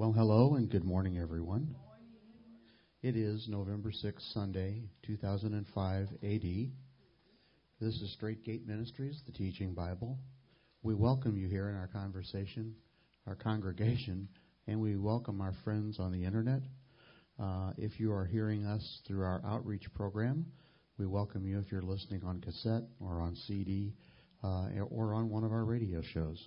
Well, hello and good morning, everyone. It is November 6th, Sunday, 2005 AD. This is Straight Gate Ministries, the Teaching Bible. We welcome you here in our congregation, and we welcome our friends on the Internet. If you are hearing us through our outreach program, we welcome you if you're listening on cassette or on CD or on one of our radio shows.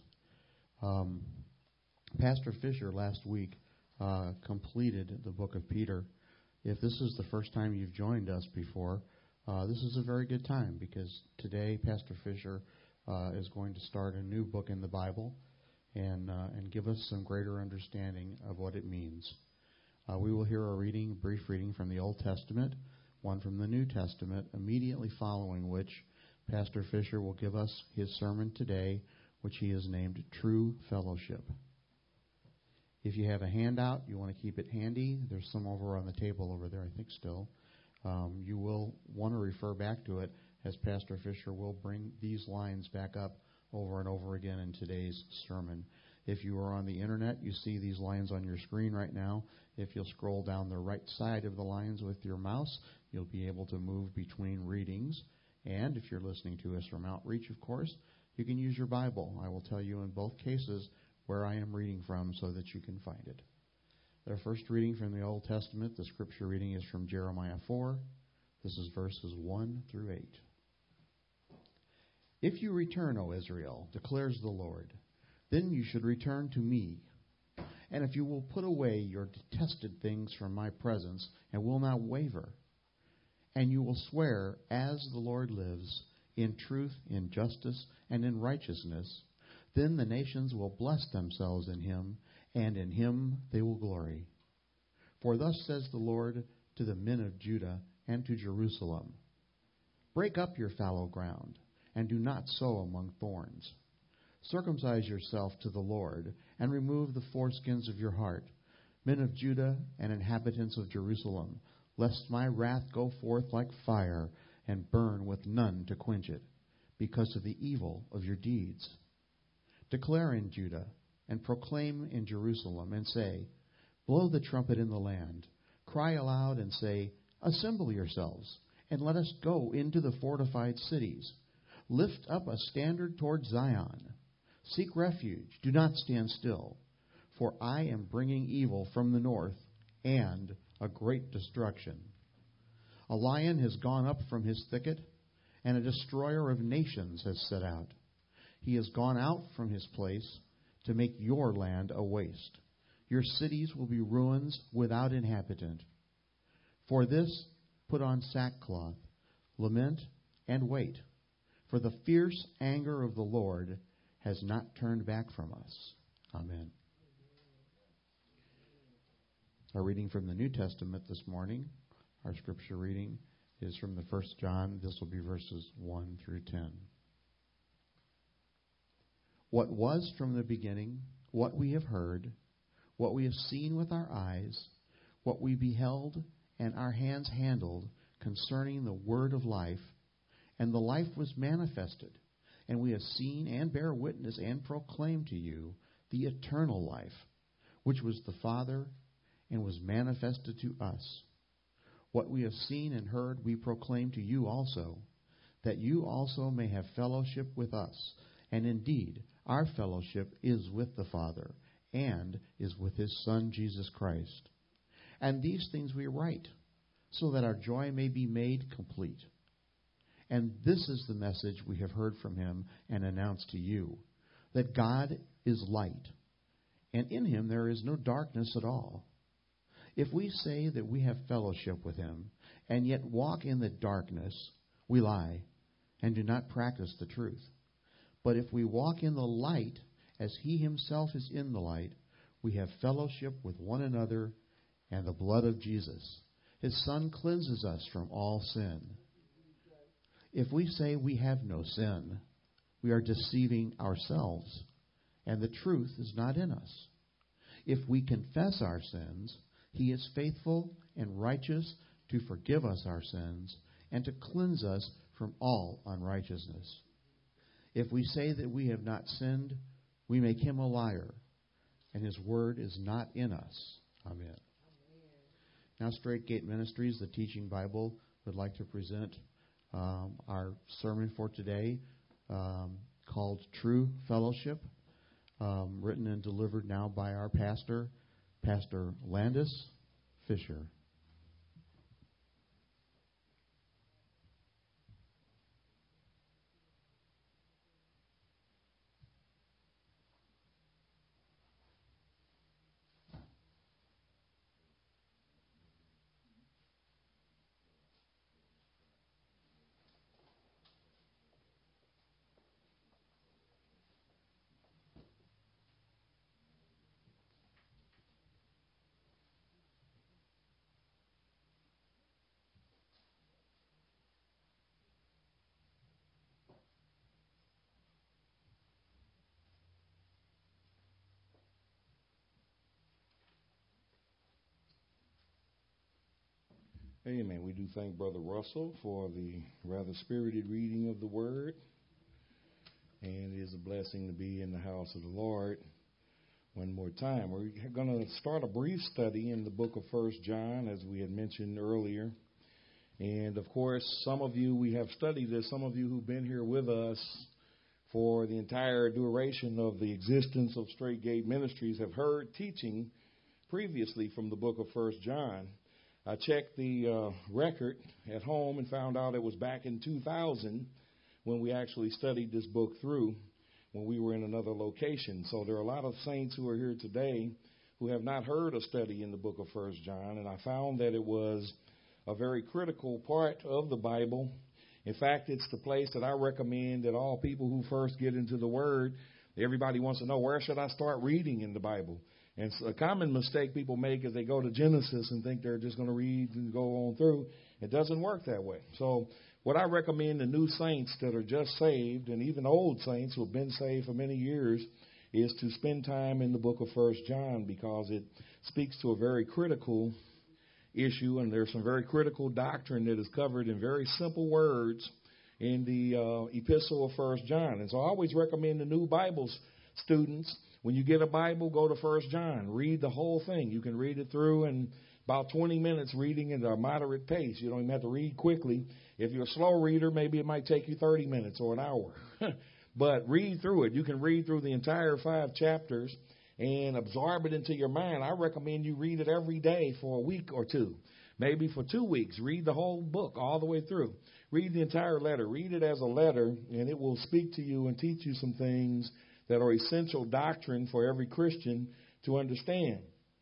Pastor Fisher last week completed the book of Peter. If this is the first time you've joined us before, this is a very good time because today Pastor Fisher is going to start a new book in the Bible and give us some greater understanding of what it means. We will hear a brief reading from the Old Testament, one from the New Testament, immediately following which Pastor Fisher will give us his sermon today, which he has named True Fellowship. If you have a handout, you want to keep it handy. There's some over on the table over there, I think still. You will want to refer back to it as Pastor Fisher will bring these lines back up over and over again in today's sermon. If you are on the Internet, you see these lines on your screen right now. If you'll scroll down the right side of the lines with your mouse, you'll be able to move between readings. And if you're listening to us from Outreach, of course, you can use your Bible. I will tell you in both cases where I am reading from so that you can find it. Our first reading from the Old Testament, the scripture reading is from Jeremiah 4. This is verses 1 through 8. If you return, O Israel, declares the Lord, then you should return to me. And if you will put away your detested things from my presence and will not waver, and you will swear, as the Lord lives, in truth, in justice, and in righteousness, then the nations will bless themselves in him, and in him they will glory. For thus says the Lord to the men of Judah and to Jerusalem, break up your fallow ground, and do not sow among thorns. Circumcise yourself to the Lord, and remove the foreskins of your heart, men of Judah and inhabitants of Jerusalem, lest my wrath go forth like fire, and burn with none to quench it, because of the evil of your deeds. Declare in Judah, and proclaim in Jerusalem, and say, blow the trumpet in the land, cry aloud and say, assemble yourselves, and let us go into the fortified cities. Lift up a standard toward Zion. Seek refuge, do not stand still, for I am bringing evil from the north, and a great destruction. A lion has gone up from his thicket, and a destroyer of nations has set out. He has gone out from his place to make your land a waste. Your cities will be ruins without inhabitant. For this, put on sackcloth, lament, and wait. For the fierce anger of the Lord has not turned back from us. Amen. Our reading from the New Testament this morning, our scripture reading is from the 1 John. This will be verses 1 through 10. What was from the beginning, what we have heard, what we have seen with our eyes, what we beheld and our hands handled concerning the word of life, and the life was manifested, and we have seen and bear witness and proclaim to you the eternal life, which was the Father and was manifested to us. What we have seen and heard we proclaim to you also, that you also may have fellowship with us. And indeed, our fellowship is with the Father and is with his Son, Jesus Christ. And these things we write, so that our joy may be made complete. And this is the message we have heard from him and announced to you, that God is light, and in him there is no darkness at all. If we say that we have fellowship with him, and yet walk in the darkness, we lie, and do not practice the truth. But if we walk in the light, as he himself is in the light, we have fellowship with one another, and the blood of Jesus, his Son, cleanses us from all sin. If we say we have no sin, we are deceiving ourselves, and the truth is not in us. If we confess our sins, he is faithful and righteous to forgive us our sins and to cleanse us from all unrighteousness. If we say that we have not sinned, we make him a liar, and his word is not in us. Amen. Now, Straight Gate Ministries, the Teaching Bible, would like to present our sermon for today called True Fellowship, written and delivered now by our pastor, Pastor Landis Fisher. Amen. We do thank Brother Russell for the rather spirited reading of the Word. And it is a blessing to be in the house of the Lord one more time. We're going to start a brief study in the book of 1 John, as we had mentioned earlier. And, of course, some of you, we have studied this. Some of you who've been here with us for the entire duration of the existence of Straight Gate Ministries have heard teaching previously from the book of 1 John. I checked the record at home and found out it was back in 2000 when we actually studied this book through when we were in another location. So there are a lot of saints who are here today who have not heard a study in the book of 1 John, and I found that it was a very critical part of the Bible. In fact, it's the place that I recommend that all people who first get into the Word, everybody wants to know, where should I start reading in the Bible? And a common mistake people make is they go to Genesis and think they're just going to read and go on through. It doesn't work that way. So what I recommend to new saints that are just saved, and even old saints who have been saved for many years, is to spend time in the book of 1 John, because it speaks to a very critical issue, and there's some very critical doctrine that is covered in very simple words in the epistle of 1 John. And so I always recommend the new Bible students, when you get a Bible, go to 1 John. Read the whole thing. You can read it through in about 20 minutes, reading at a moderate pace. You don't even have to read quickly. If you're a slow reader, maybe it might take you 30 minutes or an hour. But read through it. You can read through the entire 5 chapters and absorb it into your mind. I recommend you read it every day for a week or two, maybe for 2 weeks. Read the whole book all the way through. Read the entire letter. Read it as a letter, and it will speak to you and teach you some things that are essential doctrine for every Christian to understand.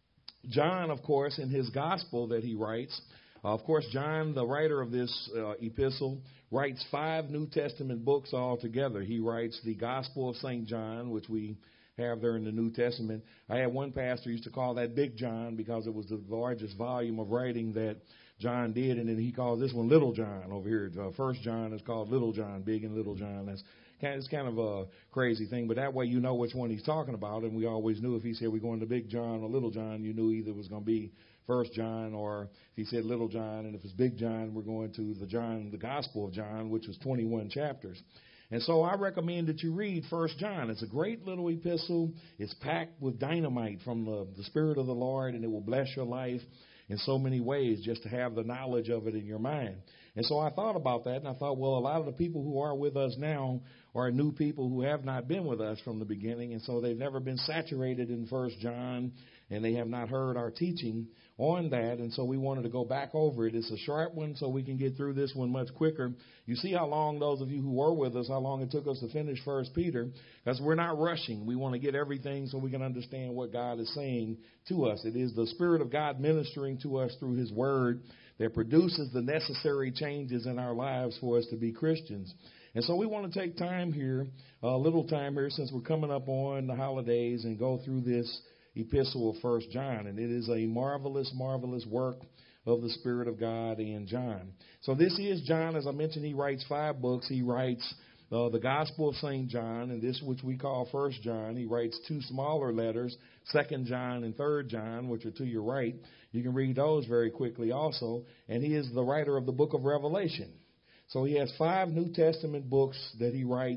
John, of course, in his gospel that he writes, of course, John, the writer of this epistle, writes 5 New Testament books altogether. He writes the Gospel of St. John, which we have there in the New Testament. I had one pastor used to call that Big John because it was the largest volume of writing that John did, and then he calls this one Little John over here. 1 John is called Little John, Big and Little John. It's kind of a crazy thing, but that way you know which one he's talking about. And we always knew if he said we're going to Big John or Little John, you knew either it was going to be 1 John, or if he said Little John, and if it's Big John, we're going to the Gospel of John, which was 21 chapters. And so I recommend that you read 1 John. It's a great little epistle. It's packed with dynamite from the Spirit of the Lord, and it will bless your life in so many ways just to have the knowledge of it in your mind. And so I thought about that, and I thought, well, a lot of the people who are with us now are new people who have not been with us from the beginning, and so they've never been saturated in 1 John, and they have not heard our teaching on that, and so we wanted to go back over it. It's a short one, so we can get through this one much quicker. You see how long, those of you who were with us, how long it took us to finish 1 Peter, because we're not rushing. We want to get everything so we can understand what God is saying to us. It is the Spirit of God ministering to us through His Word that produces the necessary changes in our lives for us to be Christians. And so we want to take time here, a little time here, since we're coming up on the holidays, and go through this epistle of 1 John. And it is a marvelous, marvelous work of the Spirit of God in John. So this is John. As I mentioned, he writes 5 books. He writes the Gospel of St. John, and this which we call 1 John. He writes 2 smaller letters, 2 John and 3 John, which are to your right. You can read those very quickly also. And he is the writer of the book of Revelation. So he has 5 New Testament books that he writes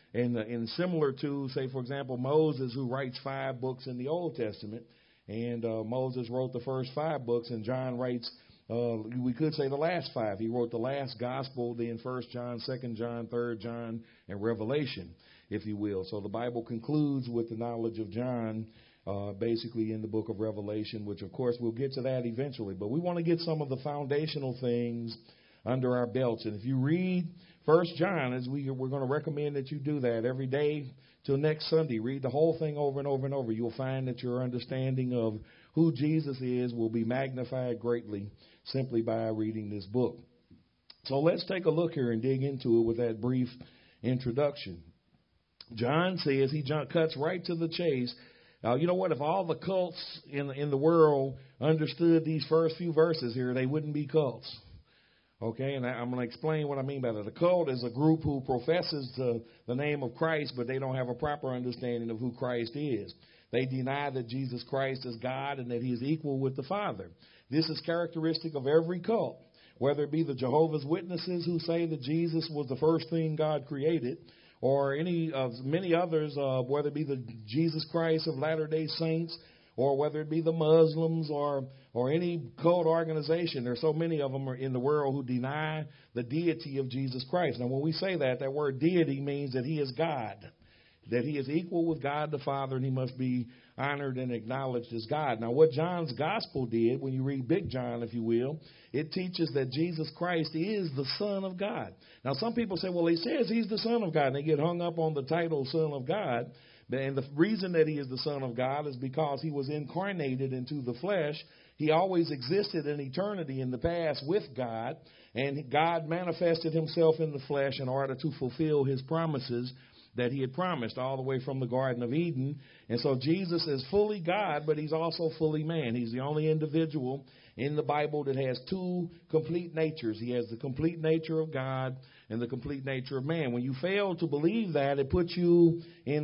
And similar to, say, for example, Moses, who writes 5 books in the Old Testament. And Moses wrote the first 5 books, and John writes, we could say the last 5. He wrote the last gospel, then 1 John, 2 John, 3 John, and Revelation, if you will. So the Bible concludes with the knowledge of John, basically in the book of Revelation, which, of course, we'll get to that eventually. But we want to get some of the foundational things under our belts. And if you read 1 John, as we're going to recommend that you do that every day till next Sunday. Read the whole thing over and over and over. You'll find that your understanding of who Jesus is will be magnified greatly simply by reading this book. So let's take a look here and dig into it with that brief introduction. John says, he cuts right to the chase. You know what? If all the cults in the world understood these first few verses here, they wouldn't be cults. Okay, and I'm going to explain what I mean by that. A cult is a group who professes the name of Christ, but they don't have a proper understanding of who Christ is. They deny that Jesus Christ is God and that he is equal with the Father. This is characteristic of every cult, whether it be the Jehovah's Witnesses who say that Jesus was the first thing God created, or any of many others, whether it be the Jesus Christ of Latter-day Saints, or whether it be the Muslims or any cult organization. There's so many of them in the world who deny the deity of Jesus Christ. Now, when we say that word deity means that he is God, that he is equal with God the Father, and he must be honored and acknowledged as God. Now, what John's gospel did, when you read Big John, if you will, it teaches that Jesus Christ is the Son of God. Now, some people say, well, he says he's the Son of God, and they get hung up on the title Son of God. And the reason that he is the Son of God is because he was incarnated into the flesh. He always existed in eternity in the past with God, and God manifested himself in the flesh in order to fulfill his promises that he had promised all the way from the Garden of Eden. And so Jesus is fully God, but he's also fully man. He's the only individual in the Bible that has 2 complete natures. He has the complete nature of God and the complete nature of man. When you fail to believe that, it puts you in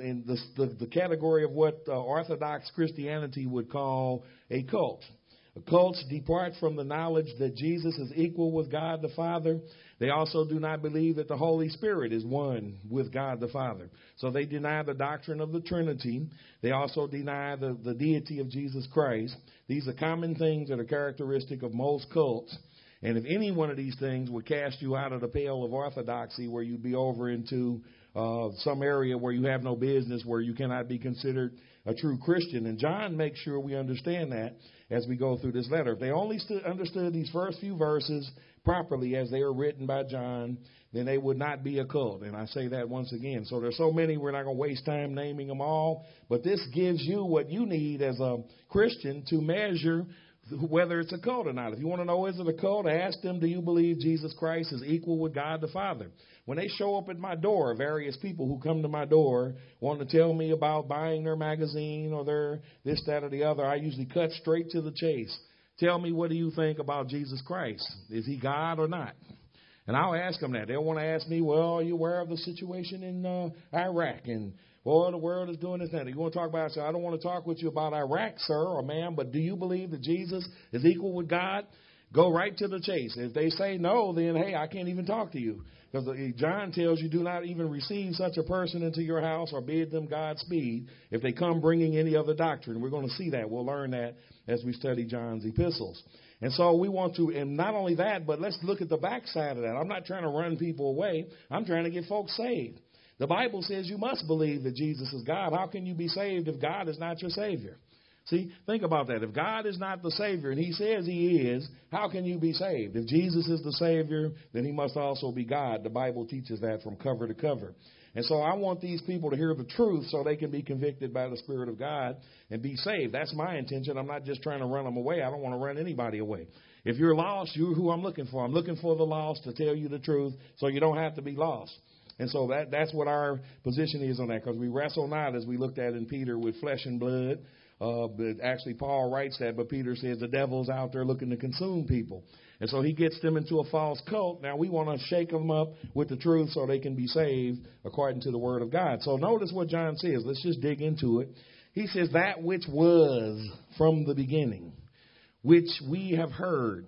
the category of what Orthodox Christianity would call a cult. Cults depart from the knowledge that Jesus is equal with God the Father. They also do not believe that the Holy Spirit is one with God the Father. So they deny the doctrine of the Trinity. They also deny the deity of Jesus Christ. These are common things that are characteristic of most cults. And if any one of these things would cast you out of the pale of orthodoxy, where you'd be over into some area where you have no business, where you cannot be considered a true Christian. And John makes sure we understand that as we go through this letter. If they only understood these first few verses properly as they are written by John, then they would not be a cult. And I say that once again. So there's so many, we're not going to waste time naming them all. But this gives you what you need as a Christian to measure whether it's a cult or not. If you want to know, is it a cult, ask them, do you believe Jesus Christ is equal with God the Father? When they show up at my door, various people who come to my door want to tell me about buying their magazine or their this, that, or the other, I usually cut straight to the chase. Tell me, what do you think about Jesus Christ? Is he God or not? And I'll ask them that. They'll want to ask me, well, are you aware of the situation in Iraq? And, well, the world is doing this now. You want to talk about it? So I don't want to talk with you about Iraq, sir or ma'am, but do you believe that Jesus is equal with God? Go right to the chase. If they say no, then, hey, I can't even talk to you. Because John tells you, do not even receive such a person into your house or bid them Godspeed if they come bringing any other doctrine. We're going to see that. We'll learn that as we study John's epistles. And so we want to, and not only that, but let's look at the backside of that. I'm not trying to run people away. I'm trying to get folks saved. The Bible says you must believe that Jesus is God. How can you be saved if God is not your Savior? See, think about that. If God is not the Savior, and he says he is, how can you be saved? If Jesus is the Savior, then he must also be God. The Bible teaches that from cover to cover. And so I want these people to hear the truth so they can be convicted by the Spirit of God and be saved. That's my intention. I'm not just trying to run them away. I don't want to run anybody away. If you're lost, you're who I'm looking for. I'm looking for the lost to tell you the truth so you don't have to be lost. And so that's what our position is on that, because we wrestle not, as we looked at in Peter, with flesh and blood. But actually, Paul writes that, but Peter says the devil's out there looking to consume people. And so he gets them into a false cult. Now we want to shake them up with the truth so they can be saved according to the word of God. So notice what John says. Let's just dig into it. He says, that which was from the beginning, which we have heard,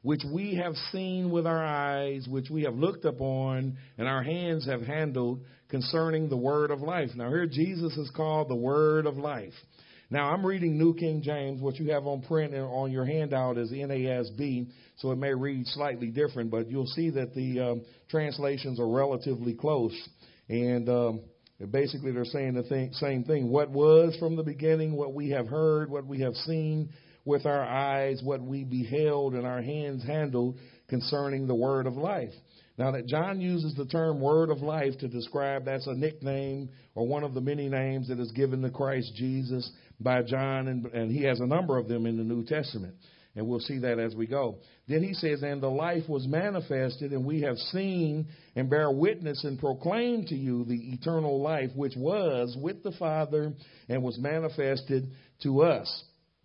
which we have seen with our eyes, which we have looked upon, and our hands have handled concerning the word of life. Now here Jesus is called the word of life. Now I'm reading New King James. What you have on print and on your handout is NASB, so it may read slightly different, but you'll see that the translations are relatively close. And basically they're saying the same thing. What was from the beginning, what we have heard, what we have seen with our eyes, what we beheld and our hands handled concerning the word of life. Now that John uses the term word of life to describe, that's a nickname or one of the many names that is given to Christ Jesus by John, and he has a number of them in the New Testament. And we'll see that as we go. Then he says, and the life was manifested, and we have seen and bear witness and proclaim to you the eternal life, which was with the Father and was manifested to us.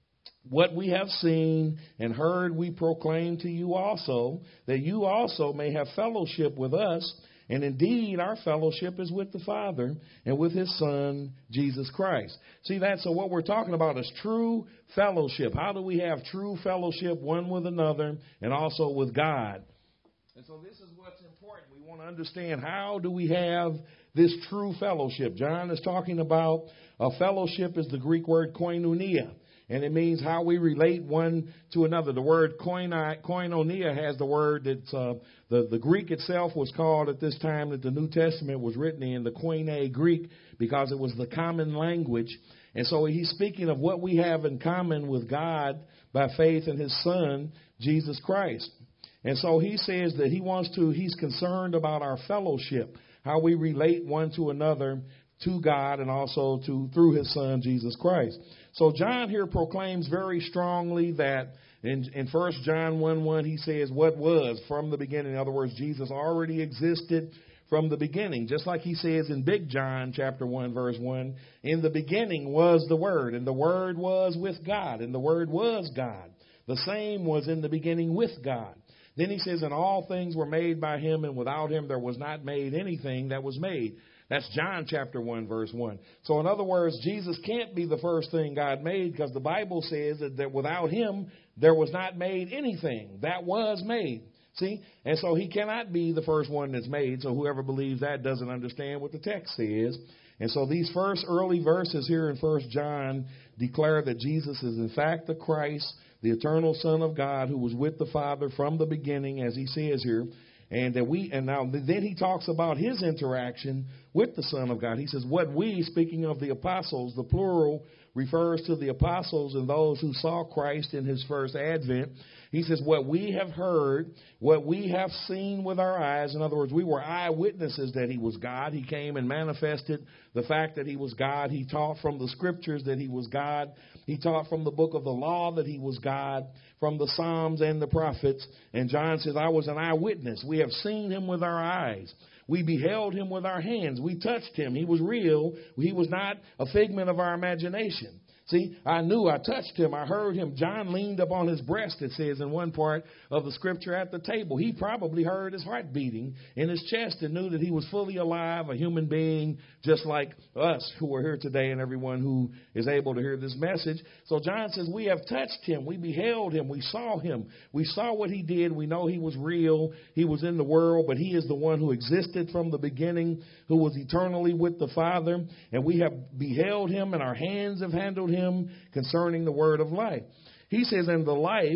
What we have seen and heard we proclaim to you also, that you also may have fellowship with us. And indeed, our fellowship is with the Father and with his Son, Jesus Christ. See, so what we're talking about is true fellowship. How do we have true fellowship one with another and also with God? And so this is what's important. We want to understand, how do we have this true fellowship? John is talking about a fellowship is the Greek word koinonia. And it means how we relate one to another. The word koinonia has the word that's the Greek itself was called at this time that the New Testament was written in, the Koine Greek, because it was the common language. And so he's speaking of what we have in common with God by faith in his Son, Jesus Christ. And so he says that he's concerned about our fellowship, how we relate one to another to God and also through his Son, Jesus Christ. So John here proclaims very strongly that in 1 John 1:1, he says what was from the beginning. In other words, Jesus already existed from the beginning. Just like he says in Big John chapter 1, verse 1, in the beginning was the Word, and the Word was with God, and the Word was God. The same was in the beginning with God. Then he says, and all things were made by him, and without him there was not made anything that was made. That's John chapter 1, verse 1. So in other words, Jesus can't be the first thing God made, because the Bible says that without him, there was not made anything that was made. See? And so he cannot be the first one that's made. So whoever believes that doesn't understand what the text says. And so these first early verses here in 1 John declare that Jesus is in fact the Christ, the eternal Son of God, who was with the Father from the beginning, as he says here. And then he talks about his interaction with the Son of God. He says, what we, speaking of the apostles, the plural refers to the apostles and those who saw Christ in his first advent. He says, what we have heard, what we have seen with our eyes. In other words, we were eyewitnesses that he was God. He came and manifested the fact that he was God. He taught from the scriptures that he was God. He taught from the book of the law that he was God, from the Psalms and the prophets. And John says, I was an eyewitness. We have seen him with our eyes. We beheld him with our hands. We touched him. He was real. He was not a figment of our imagination. See, I touched him, I heard him. John leaned up on his breast, it says in one part of the scripture at the table. He probably heard his heart beating in his chest and knew that he was fully alive, a human being, just like us who are here today and everyone who is able to hear this message. So John says, we have touched him, we beheld him, we saw him. We saw what he did. We know he was real. He was in the world, but he is the one who existed from the beginning, who was eternally with the Father. And we have beheld him, and our hands have handled him concerning the word of life. He says, and the life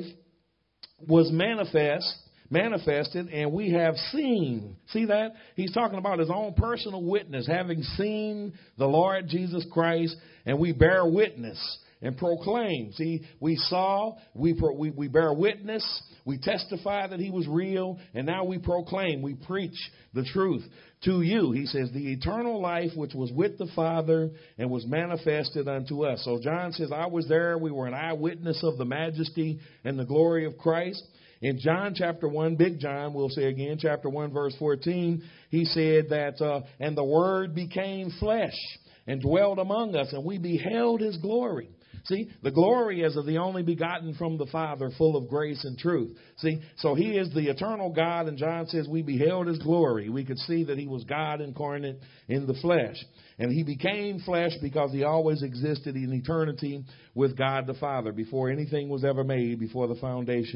was manifested, and we have seen. See that? He's talking about his own personal witness, having seen the Lord Jesus Christ, and we bear witness and proclaim. See, we saw, we bear witness, we testify that he was real, and now we proclaim, we preach the truth to you. He says, the eternal life which was with the Father and was manifested unto us. So John says, I was there. We were an eyewitness of the majesty and the glory of Christ. In John chapter 1, Big John, we'll say again, chapter 1, verse 14, he said that, and the Word became flesh and dwelled among us, and we beheld his glory. See, the glory is of the only begotten from the Father, full of grace and truth. See, so he is the eternal God, and John says we beheld his glory. We could see that he was God incarnate in the flesh. And he became flesh because he always existed in eternity with God the Father before anything was ever made, before the foundation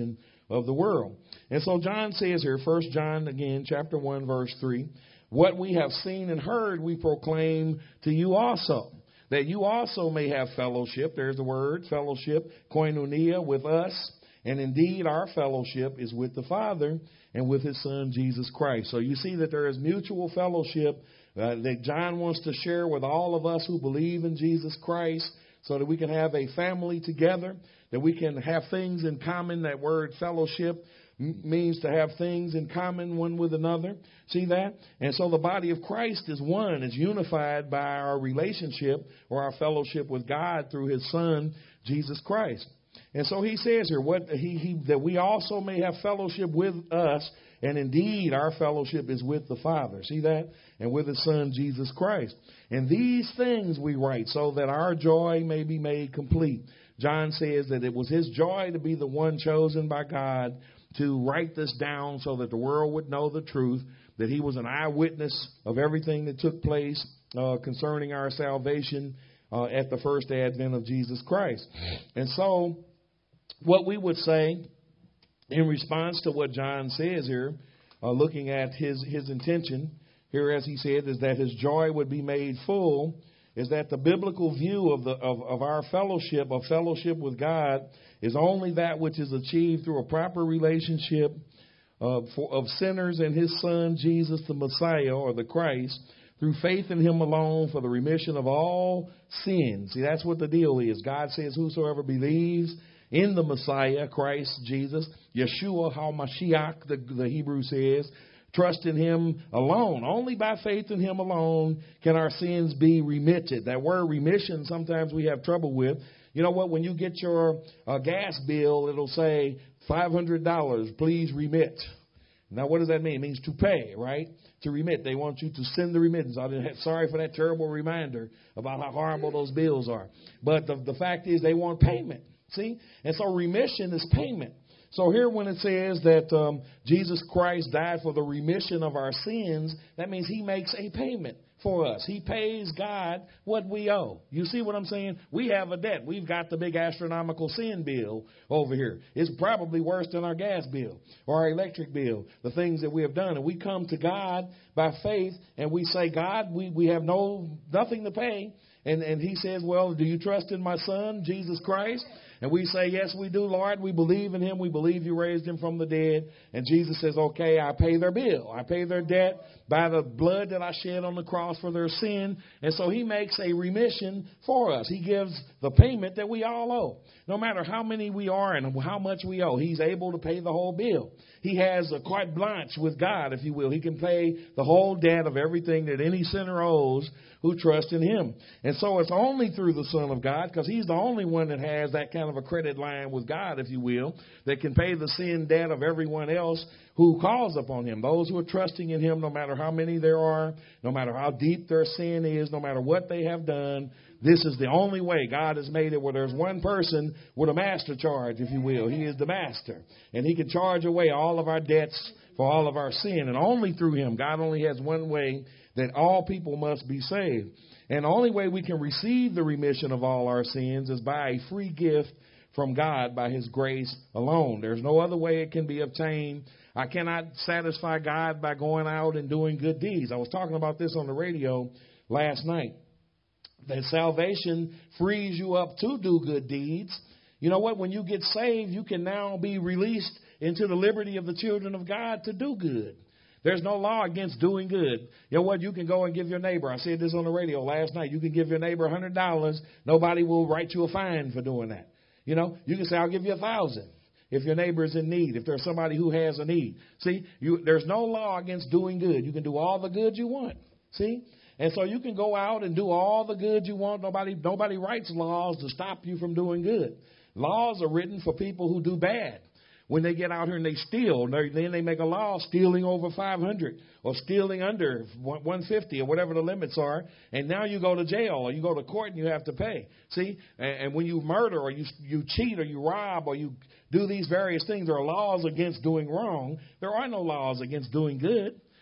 of the world. And so John says here, 1 John again, chapter 1, verse 3, what we have seen and heard we proclaim to you also, that you also may have fellowship. There's the word, fellowship, koinonia, with us. And indeed, our fellowship is with the Father and with his Son, Jesus Christ. So you see that there is mutual fellowship that John wants to share with all of us who believe in Jesus Christ, so that we can have a family together, that we can have things in common. That word fellowship means to have things in common one with another. See that? And so the body of Christ is one, is unified by our relationship or our fellowship with God through his Son, Jesus Christ. And so he says here that we also may have fellowship with us, and indeed our fellowship is with the Father. See that? And with his Son, Jesus Christ. And these things we write so that our joy may be made complete. John says that it was his joy to be the one chosen by God to write this down so that the world would know the truth, that he was an eyewitness of everything that took place concerning our salvation at the first advent of Jesus Christ. And so what we would say in response to what John says here, looking at his intention here, as he said, is that his joy would be made full, is that the biblical view of our fellowship, of fellowship with God, is only that which is achieved through a proper relationship of sinners and his Son, Jesus, the Messiah, or the Christ, through faith in him alone for the remission of all sins. See, that's what the deal is. God says, whosoever believes in the Messiah, Christ Jesus, Yeshua HaMashiach, the Hebrew says, trust in him alone. Only by faith in him alone can our sins be remitted. That word remission, sometimes we have trouble with. You know what? When you get your gas bill, it'll say $500, please remit. Now, what does that mean? It means to pay, right? To remit. They want you to send the remittance. Sorry for that terrible reminder about how horrible those bills are. But the fact is they want payment. See? And so remission is payment. So here when it says that Jesus Christ died for the remission of our sins, that means he makes a payment for us. He pays God what we owe. You see what I'm saying? We have a debt. We've got the big astronomical sin bill over here. It's probably worse than our gas bill or our electric bill, the things that we have done. And we come to God by faith and we say, God, we have nothing to pay. And he says, well, do you trust in my Son, Jesus Christ? And we say, yes, we do, Lord. We believe in him. We believe you raised him from the dead. And Jesus says, okay, I pay their bill. I pay their debt by the blood that I shed on the cross for their sin. And so he makes a remission for us. He gives the payment that we all owe. No matter how many we are and how much we owe, he's able to pay the whole bill. He has a carte blanche with God, if you will. He can pay the whole debt of everything that any sinner owes who trust in him. And so it's only through the Son of God, because he's the only one that has that kind of a credit line with God, if you will, that can pay the sin debt of everyone else who calls upon him. Those who are trusting in him, no matter how many there are, no matter how deep their sin is, no matter what they have done, this is the only way. God has made it where there's one person with a master charge, if you will. He is the master. And he can charge away all of our debts for all of our sin. And only through him. God only has one way that all people must be saved. And the only way we can receive the remission of all our sins is by a free gift from God by his grace alone. There's no other way it can be obtained. I cannot satisfy God by going out and doing good deeds. I was talking about this on the radio last night. That salvation frees you up to do good deeds. You know what? When you get saved, you can now be released into the liberty of the children of God to do good. There's no law against doing good. You know what? You can go and give your neighbor. I said this on the radio last night. You can give your neighbor $100. Nobody will write you a fine for doing that. You know, you can say, I'll give you $1,000 if your neighbor is in need, if there's somebody who has a need. See, there's no law against doing good. You can do all the good you want. See? And so you can go out and do all the good you want. Nobody writes laws to stop you from doing good. Laws are written for people who do bad. When they get out here and they steal, then they make a law stealing over 500 or stealing under 150 or whatever the limits are. And now you go to jail or you go to court and you have to pay. See, and when you murder or you cheat or you rob or you do these various things, there are laws against doing wrong. There are no laws against doing good.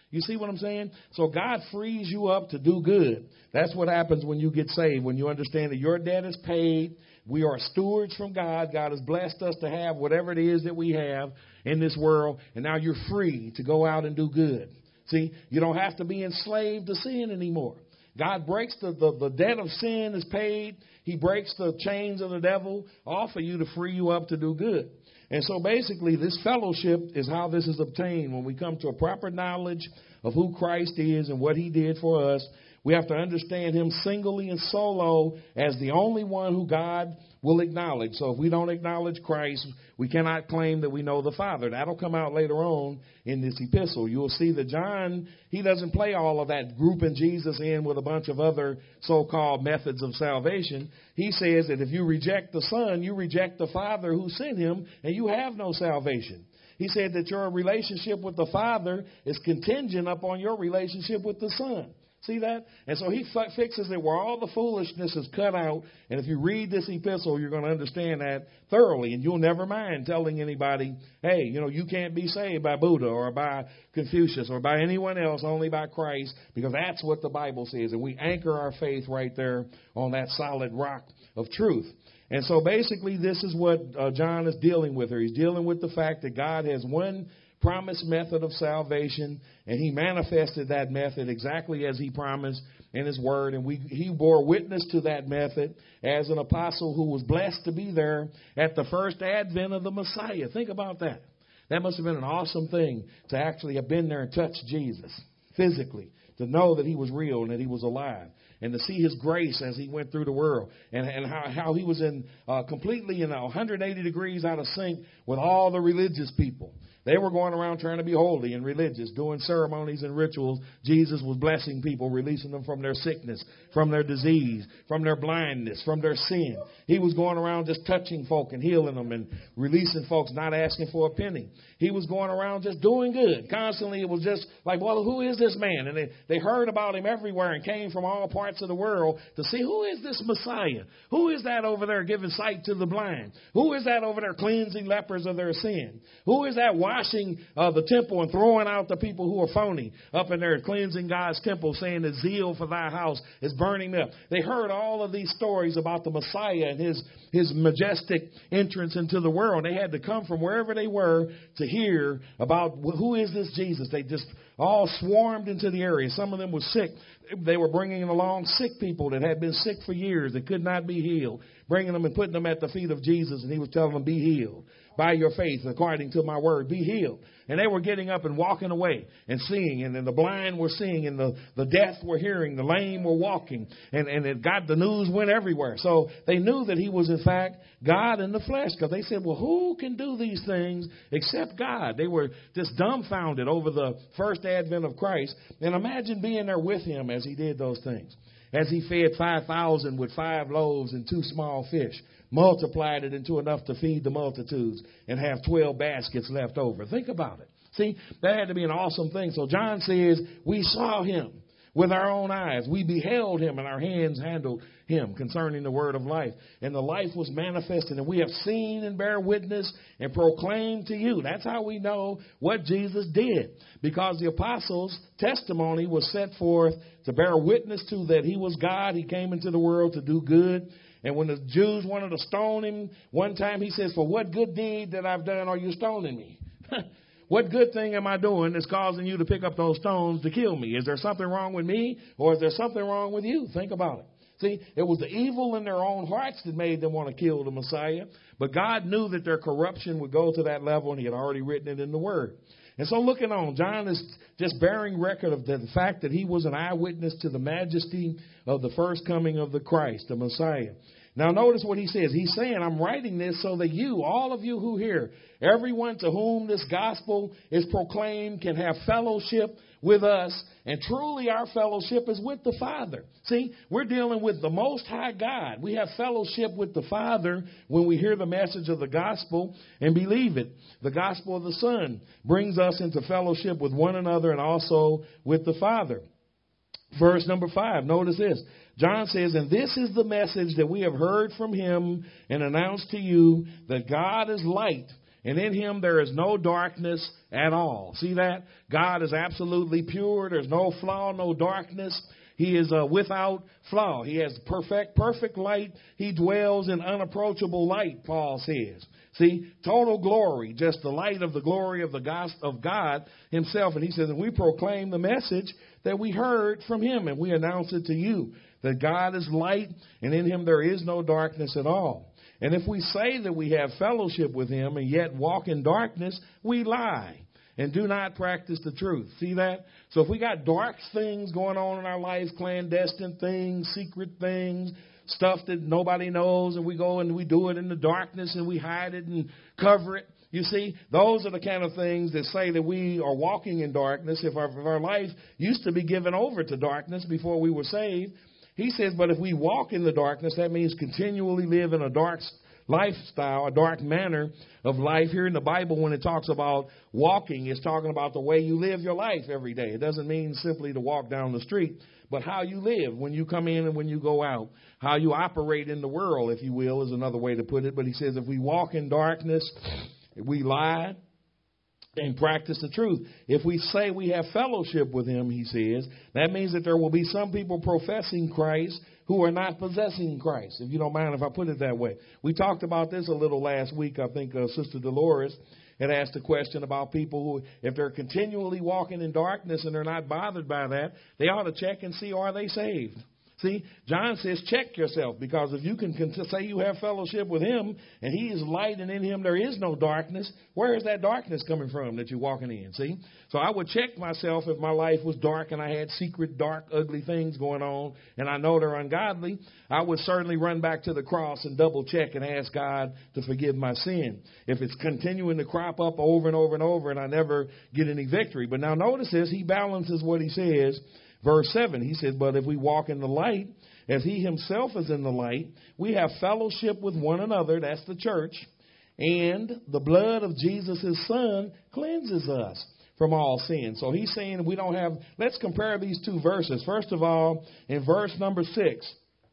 You see what I'm saying? So God frees you up to do good. That's what happens when you get saved, when you understand that your debt is paid. We are stewards from God. God has blessed us to have whatever it is that we have in this world, and now you're free to go out and do good. See, you don't have to be enslaved to sin anymore. God breaks the debt of sin is paid. He breaks the chains of the devil off of you to free you up to do good. And so basically this fellowship is how this is obtained. When we come to a proper knowledge of who Christ is and what he did for us, we have to understand him singly and solo as the only one who God will acknowledge. So if we don't acknowledge Christ, we cannot claim that we know the Father. That'll come out later on in this epistle. You'll see that John, he doesn't play all of that grouping Jesus in with a bunch of other so-called methods of salvation. He says that if you reject the Son, you reject the Father who sent him, and you have no salvation. He said that your relationship with the Father is contingent upon your relationship with the Son. See that? And so he fixes it where all the foolishness is cut out. And if you read this epistle, you're going to understand that thoroughly. And you'll never mind telling anybody, hey, you can't be saved by Buddha or by Confucius or by anyone else, only by Christ, because that's what the Bible says. And we anchor our faith right there on that solid rock of truth. And so basically this is what John is dealing with here. He's dealing with the fact that God has one promised method of salvation, and he manifested that method exactly as he promised in his word. And he bore witness to that method as an apostle who was blessed to be there at the first advent of the Messiah. Think about that. That must have been an awesome thing to actually have been there and touched Jesus physically, to know that he was real and that he was alive, and to see his grace as he went through the world, and how he was in completely 180 degrees out of sync with all the religious people. They were going around trying to be holy and religious, doing ceremonies and rituals. Jesus was blessing people, releasing them from their sickness, from their disease, from their blindness, from their sin. He was going around just touching folk and healing them and releasing folks, not asking for a penny. He was going around just doing good. Constantly it was just like, well, who is this man? And they heard about him everywhere and came from all parts of the world to see, who is this Messiah? Who is that over there giving sight to the blind? Who is that over there cleansing lepers of their sin? Who is that washing the temple and throwing out the people who are phony up in there, cleansing God's temple, saying that zeal for thy house is burning up? They heard all of these stories about the Messiah and his majestic entrance into the world. They had to come from wherever they were to hear about who is this Jesus. They just all swarmed into the area. Some of them were sick. They were bringing along sick people that had been sick for years that could not be healed, bringing them and putting them at the feet of Jesus, and he was telling them, be healed. By your faith, according to my word, be healed. And they were getting up and walking away and seeing, and then the blind were seeing, and the deaf were hearing, the lame were walking, and the news went everywhere. So they knew that he was, in fact, God in the flesh, because they said, well, who can do these things except God? They were just dumbfounded over the first advent of Christ. And imagine being there with him as he did those things, as he fed 5,000 with 5 loaves and 2 small fish, multiplied it into enough to feed the multitudes, and have 12 baskets left over. Think about it. See, that had to be an awesome thing. So John says, we saw him with our own eyes. We beheld him, and our hands handled him concerning the word of life. And the life was manifested, and we have seen and bear witness and proclaim to you. That's how we know what Jesus did, because the apostles' testimony was set forth to bear witness to that he was God. He came into the world to do good. And when the Jews wanted to stone him, one time he says, for what good deed that I've done are you stoning me? What good thing am I doing that's causing you to pick up those stones to kill me? Is there something wrong with me, or is there something wrong with you? Think about it. See, it was the evil in their own hearts that made them want to kill the Messiah. But God knew that their corruption would go to that level, and he had already written it in the Word. And so looking on, John is just bearing record of the fact that he was an eyewitness to the majesty of the first coming of the Christ, the Messiah. Now notice what he says. He's saying, I'm writing this so that you, all of you who hear, everyone to whom this gospel is proclaimed can have fellowship with us. And truly our fellowship is with the Father. See, we're dealing with the Most High God. We have fellowship with the Father when we hear the message of the gospel and believe it. The gospel of the Son brings us into fellowship with one another and also with the Father. Verse number 5, notice this. John says, and this is the message that we have heard from him and announced to you, that God is light and in him there is no darkness at all. See that? God is absolutely pure. There's no flaw, no darkness. He is without flaw. He has perfect light. He dwells in unapproachable light, Paul says. See, total glory, just the light of the glory of the gospel of God himself. And he says, and we proclaim the message that we heard from him, and we announce it to you, that God is light, and in him there is no darkness at all. And if we say that we have fellowship with him and yet walk in darkness, we lie and do not practice the truth. See that? So if we got dark things going on in our lives, clandestine things, secret things, stuff that nobody knows, and we go and we do it in the darkness and we hide it and cover it. You see, those are the kind of things that say that we are walking in darkness. If our life used to be given over to darkness before we were saved, he says, but if we walk in the darkness, that means continually live in a dark lifestyle, a dark manner of life. Here in the Bible, when it talks about walking, it's talking about the way you live your life every day. It doesn't mean simply to walk down the street, but how you live when you come in and when you go out. How you operate in the world, if you will, is another way to put it. But he says if we walk in darkness, we lie and practice the truth. If we say we have fellowship with him, he says, that means that there will be some people professing Christ who are not possessing Christ, if you don't mind if I put it that way. We talked about this a little last week. I think Sister Dolores had asked a question about people who, if they're continually walking in darkness and they're not bothered by that, they ought to check and see, are they saved? See, John says, check yourself, because if you can say you have fellowship with him and he is light and in him there is no darkness, where is that darkness coming from that you're walking in? See, so I would check myself if my life was dark and I had secret, dark, ugly things going on and I know they're ungodly. I would certainly run back to the cross and double check and ask God to forgive my sin. If it's continuing to crop up over and over and over and I never get any victory. But now notice this, he balances what he says. Verse 7, he says, but if we walk in the light, as he himself is in the light, we have fellowship with one another, that's the church, and the blood of Jesus, his son, cleanses us from all sin. So he's saying we don't have, let's compare these two verses. First of all, in verse number 6,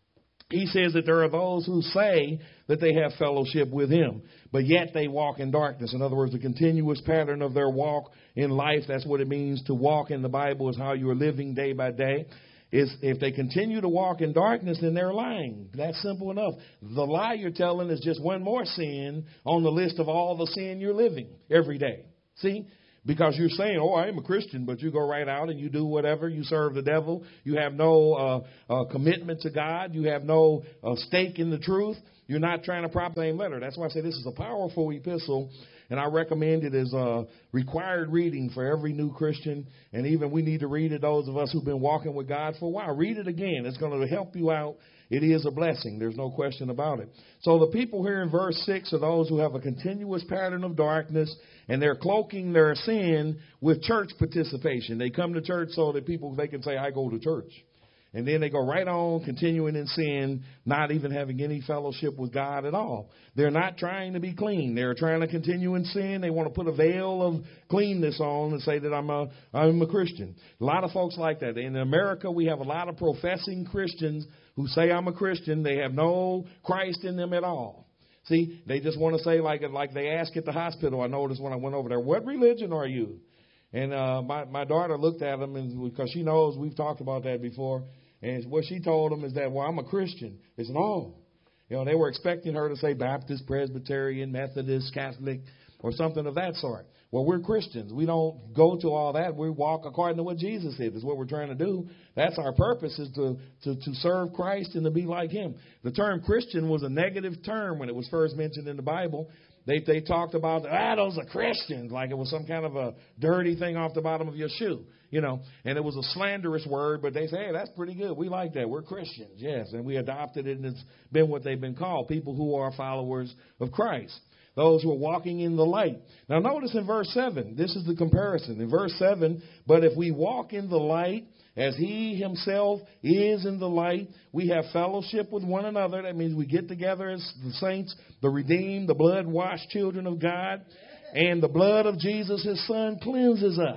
he says that there are those who say that they have fellowship with him, but yet they walk in darkness. In other words, the continuous pattern of their walk in life, that's what it means to walk in the Bible, is how you are living day by day. Is if they continue to walk in darkness, then they're lying. That's simple enough. The lie you're telling is just one more sin on the list of all the sin you're living every day. See? Because you're saying, oh, I am a Christian, but you go right out and you do whatever. You serve the devil. You have no commitment to God. You have no stake in the truth. You're not trying to prop the same letter. That's why I say this is a powerful epistle, and I recommend it as a required reading for every new Christian. And even we need to read it, those of us who've been walking with God for a while. Read it again. It's going to help you out. It is a blessing. There's no question about it. So the people here in verse 6 are those who have a continuous pattern of darkness, and they're cloaking their sin with church participation. They come to church so that they can say, I go to church. And then they go right on continuing in sin, not even having any fellowship with God at all. They're not trying to be clean. They're trying to continue in sin. They want to put a veil of cleanness on and say that I'm a Christian. A lot of folks like that. In America, we have a lot of professing Christians who say I'm a Christian. They have no Christ in them at all. See, they just want to say, like they ask at the hospital. I noticed when I went over there, what religion are you? And my daughter looked at them, and because she knows we've talked about that before. And what she told them is that, well, I'm a Christian. They said, oh. You know, they were expecting her to say Baptist, Presbyterian, Methodist, Catholic, or something of that sort. Well, we're Christians. We don't go to all that. We walk according to what Jesus said. That's what we're trying to do. That's our purpose, is to serve Christ and to be like him. The term Christian was a negative term when it was first mentioned in the Bible. They talked about, those are Christians, like it was some kind of a dirty thing off the bottom of your shoe, you know. And it was a slanderous word, but they say, hey, that's pretty good. We like that. We're Christians, yes. And we adopted it, and it's been what they've been called, people who are followers of Christ, those who are walking in the light. Now, notice in verse 7, this is the comparison. In verse 7, but if we walk in the light, as he himself is in the light, we have fellowship with one another. That means we get together as the saints, the redeemed, the blood-washed children of God. And the blood of Jesus, his son, cleanses us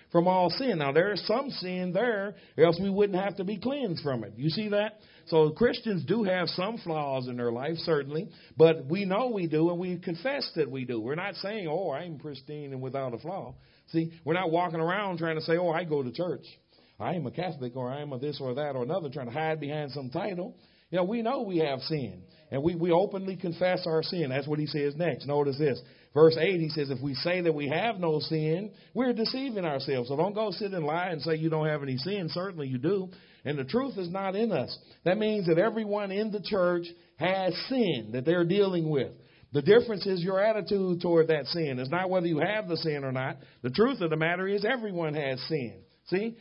from all sin. Now, there is some sin there, or else we wouldn't have to be cleansed from it. You see that? So Christians do have some flaws in their life, certainly, but we know we do, and we confess that we do. We're not saying, oh, I'm pristine and without a flaw. See, we're not walking around trying to say, oh, I go to church. I am a Catholic, or I am a this or that or another, trying to hide behind some title. You know, we know we have sin, and we openly confess our sin. That's what he says next. Notice this. Verse 8, he says, if we say that we have no sin, we're deceiving ourselves. So don't go sit and lie and say you don't have any sin. Certainly you do. And the truth is not in us. That means that everyone in the church has sin that they're dealing with. The difference is your attitude toward that sin. It's not whether you have the sin or not. The truth of the matter is everyone has sin. See,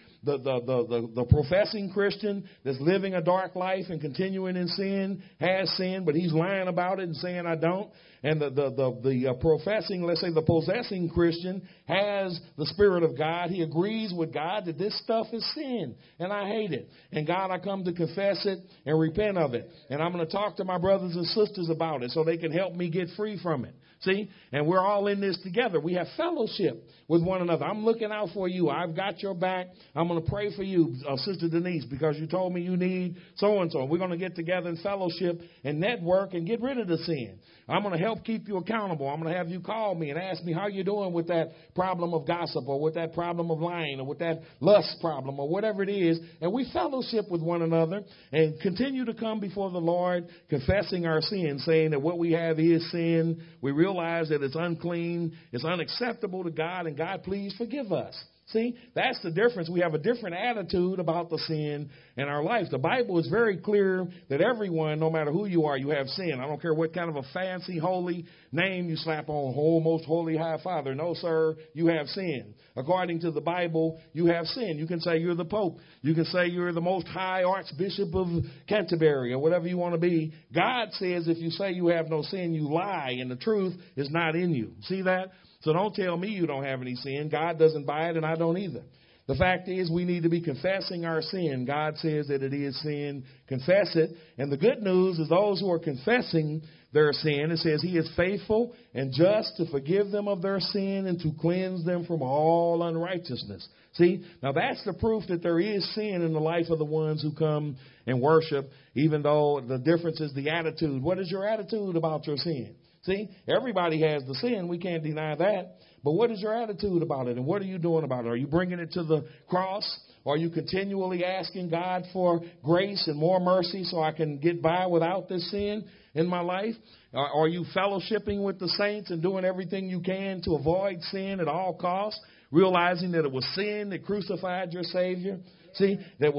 the professing Christian that's living a dark life and continuing in sin has sin, but he's lying about it and saying I don't. And the professing, let's say the possessing Christian has the Spirit of God. He agrees with God that this stuff is sin and I hate it. And God, I come to confess it and repent of it. And I'm going to talk to my brothers and sisters about it so they can help me get free from it. See, and we're all in this together. We have fellowship with one another. I'm looking out for you. I've got your back. I'm going to pray for you, Sister Denise, because you told me you need so-and-so. We're going to get together in fellowship and network and get rid of the sin. I'm going to help keep you accountable. I'm going to have you call me and ask me how you're doing with that problem of gossip or with that problem of lying or with that lust problem or whatever it is. And we fellowship with one another and continue to come before the Lord, confessing our sin, saying that what we have is sin. We realize that it's unclean, it's unacceptable to God, and God, please forgive us. See, that's the difference. We have a different attitude about the sin in our life. The Bible is very clear that everyone, no matter who you are, you have sin. I don't care what kind of a fancy, holy name you slap on, oh, most holy high father. No, sir, you have sin. According to the Bible, you have sin. You can say you're the Pope. You can say you're the most high Archbishop of Canterbury or whatever you want to be. God says if you say you have no sin, you lie, and the truth is not in you. See that? So don't tell me you don't have any sin. God doesn't buy it, and I don't either. The fact is we need to be confessing our sin. God says that it is sin. Confess it. And the good news is those who are confessing their sin, it says he is faithful and just to forgive them of their sin and to cleanse them from all unrighteousness. See, now that's the proof that there is sin in the life of the ones who come and worship, even though the difference is the attitude. What is your attitude about your sin? See, everybody has the sin. We can't deny that. But what is your attitude about it? And what are you doing about it? Are you bringing it to the cross? Are you continually asking God for grace and more mercy so I can get by without this sin in my life? Are you fellowshipping with the saints and doing everything you can to avoid sin at all costs, realizing that it was sin that crucified your Savior? See, it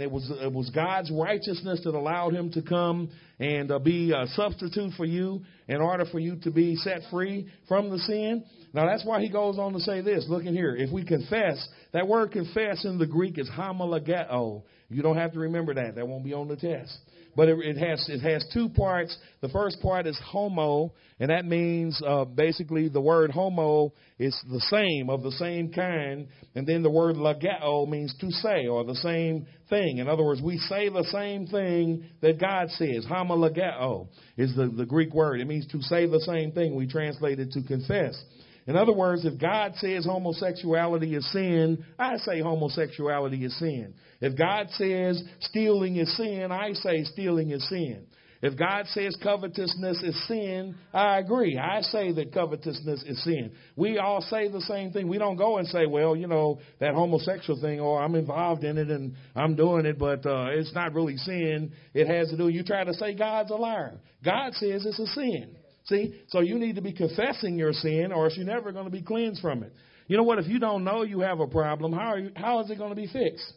was God's righteousness that allowed him to come and be a substitute for you in order for you to be set free from the sin. Now, that's why he goes on to say this. Look in here. If we confess, that word confess in the Greek is homologeo. You don't have to remember that. That won't be on the test. But it has two parts. The first part is homo, and that means basically the word homo is the same, of the same kind. And then the word logeo means to say, or the same thing. In other words, we say the same thing that God says. Homologeo is the Greek word. It means to say the same thing. We translate it to confess. In other words, if God says homosexuality is sin, I say homosexuality is sin. If God says stealing is sin, I say stealing is sin. If God says covetousness is sin, I agree. I say that covetousness is sin. We all say the same thing. We don't go and say, well, you know, that homosexual thing, or I'm involved in it and I'm doing it, but it's not really sin. It has to do, you try to say God's a liar. God says it's a sin. See, so you need to be confessing your sin, or else you're never going to be cleansed from it. You know what? If you don't know you have a problem, how is it going to be fixed?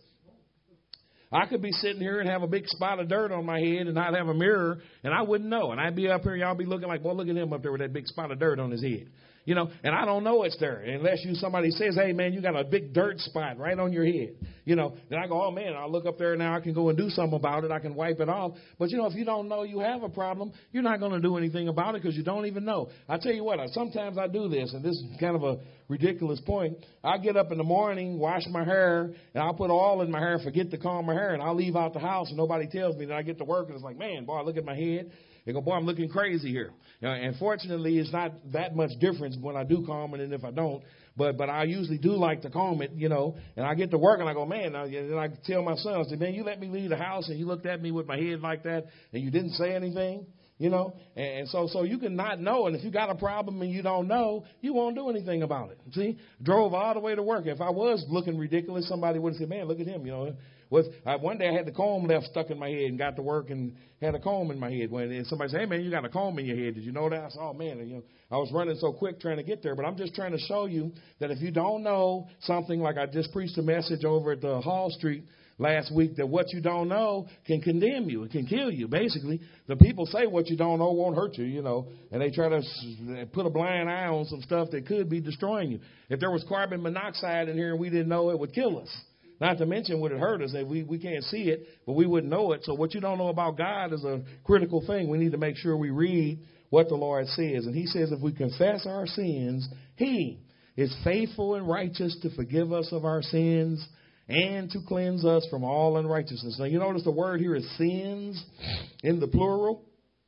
I could be sitting here and have a big spot of dirt on my head and not have a mirror, and I wouldn't know. And I'd be up here, y'all be looking like, boy, look at him up there with that big spot of dirt on his head. You know, and I don't know it's there unless somebody says, hey, man, you got a big dirt spot right on your head. You know, then I go, oh, man, I'll look up there now. I can go and do something about it. I can wipe it off. But, you know, if you don't know you have a problem, you're not going to do anything about it because you don't even know. I tell you what, sometimes I do this, and this is kind of a ridiculous point. I get up in the morning, wash my hair, and I'll put oil in my hair, forget to comb my hair, and I'll leave out the house, and nobody tells me. Then I get to work, and it's like, man, boy, look at my head. They go, boy, I'm looking crazy here. And fortunately, it's not that much difference when I do comb it and if I don't. But I usually do like to comb it, you know, and I get to work and I go, man, and I tell my son, I say, man, you let me leave the house and you looked at me with my head like that and you didn't say anything, you know, and so you can not know. And if you got a problem and you don't know, you won't do anything about it. See, drove all the way to work. If I was looking ridiculous, somebody would have said, man, look at him, you know. One day I had the comb left stuck in my head and got to work and had a comb in my head. And somebody said, hey, man, you got a comb in your head. Did you know that? I said, oh, man, and, you know, I was running so quick trying to get there. But I'm just trying to show you that if you don't know something, like I just preached a message over at the Hall Street last week, that what you don't know can condemn you. It can kill you, basically. The people say what you don't know won't hurt you, you know, and they try to put a blind eye on some stuff that could be destroying you. If there was carbon monoxide in here and we didn't know, it would kill us. Not to mention would it hurt us if we can't see it, but we wouldn't know it. So what you don't know about God is a critical thing. We need to make sure we read what the Lord says. And he says if we confess our sins, he is faithful and righteous to forgive us of our sins and to cleanse us from all unrighteousness. Now, you notice the word here is sins in the plural.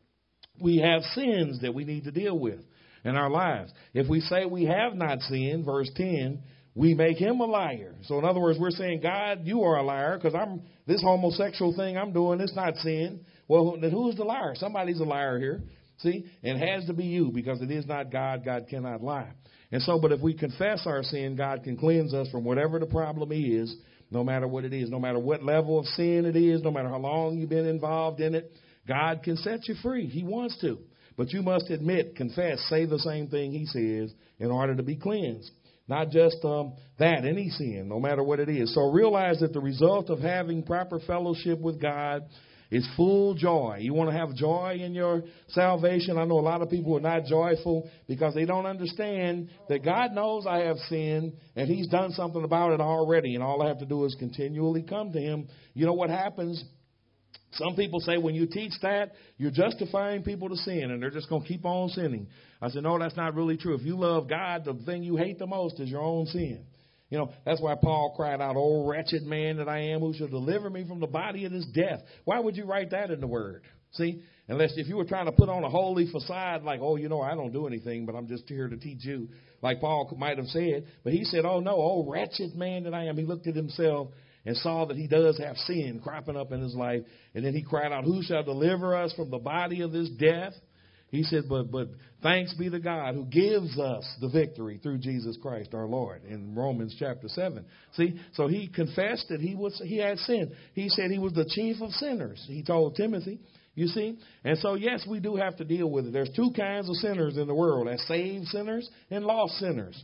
We have sins that we need to deal with in our lives. If we say we have not sinned, verse 10, we make him a liar. So in other words, we're saying, God, you are a liar because this homosexual thing I'm doing, it's not sin. Well, then who's the liar? Somebody's a liar here. See, and it has to be you because it is not God. God cannot lie. And so, but if we confess our sin, God can cleanse us from whatever the problem is, no matter what it is, no matter what level of sin it is, no matter how long you've been involved in it. God can set you free. He wants to. But you must admit, confess, say the same thing he says in order to be cleansed. Not just any sin, no matter what it is. So realize that the result of having proper fellowship with God is full joy. You want to have joy in your salvation? I know a lot of people are not joyful because they don't understand that God knows I have sinned and he's done something about it already. And all I have to do is continually come to him. You know what happens? Some people say when you teach that, you're justifying people to sin and they're just going to keep on sinning. I said, no, that's not really true. If you love God, the thing you hate the most is your own sin. You know, that's why Paul cried out, oh, wretched man that I am, who shall deliver me from the body of this death. Why would you write that in the word? See, unless if you were trying to put on a holy facade like, oh, you know, I don't do anything, but I'm just here to teach you, like Paul might have said. But he said, oh, no, oh, wretched man that I am. He looked at himself and saw that he does have sin cropping up in his life. And then he cried out, who shall deliver us from the body of this death? He said, but thanks be to God who gives us the victory through Jesus Christ our Lord in Romans chapter 7. See, so he confessed that he had sinned. He said he was the chief of sinners. He told Timothy, you see. And so, yes, we do have to deal with it. There's two kinds of sinners in the world. There's saved sinners and lost sinners.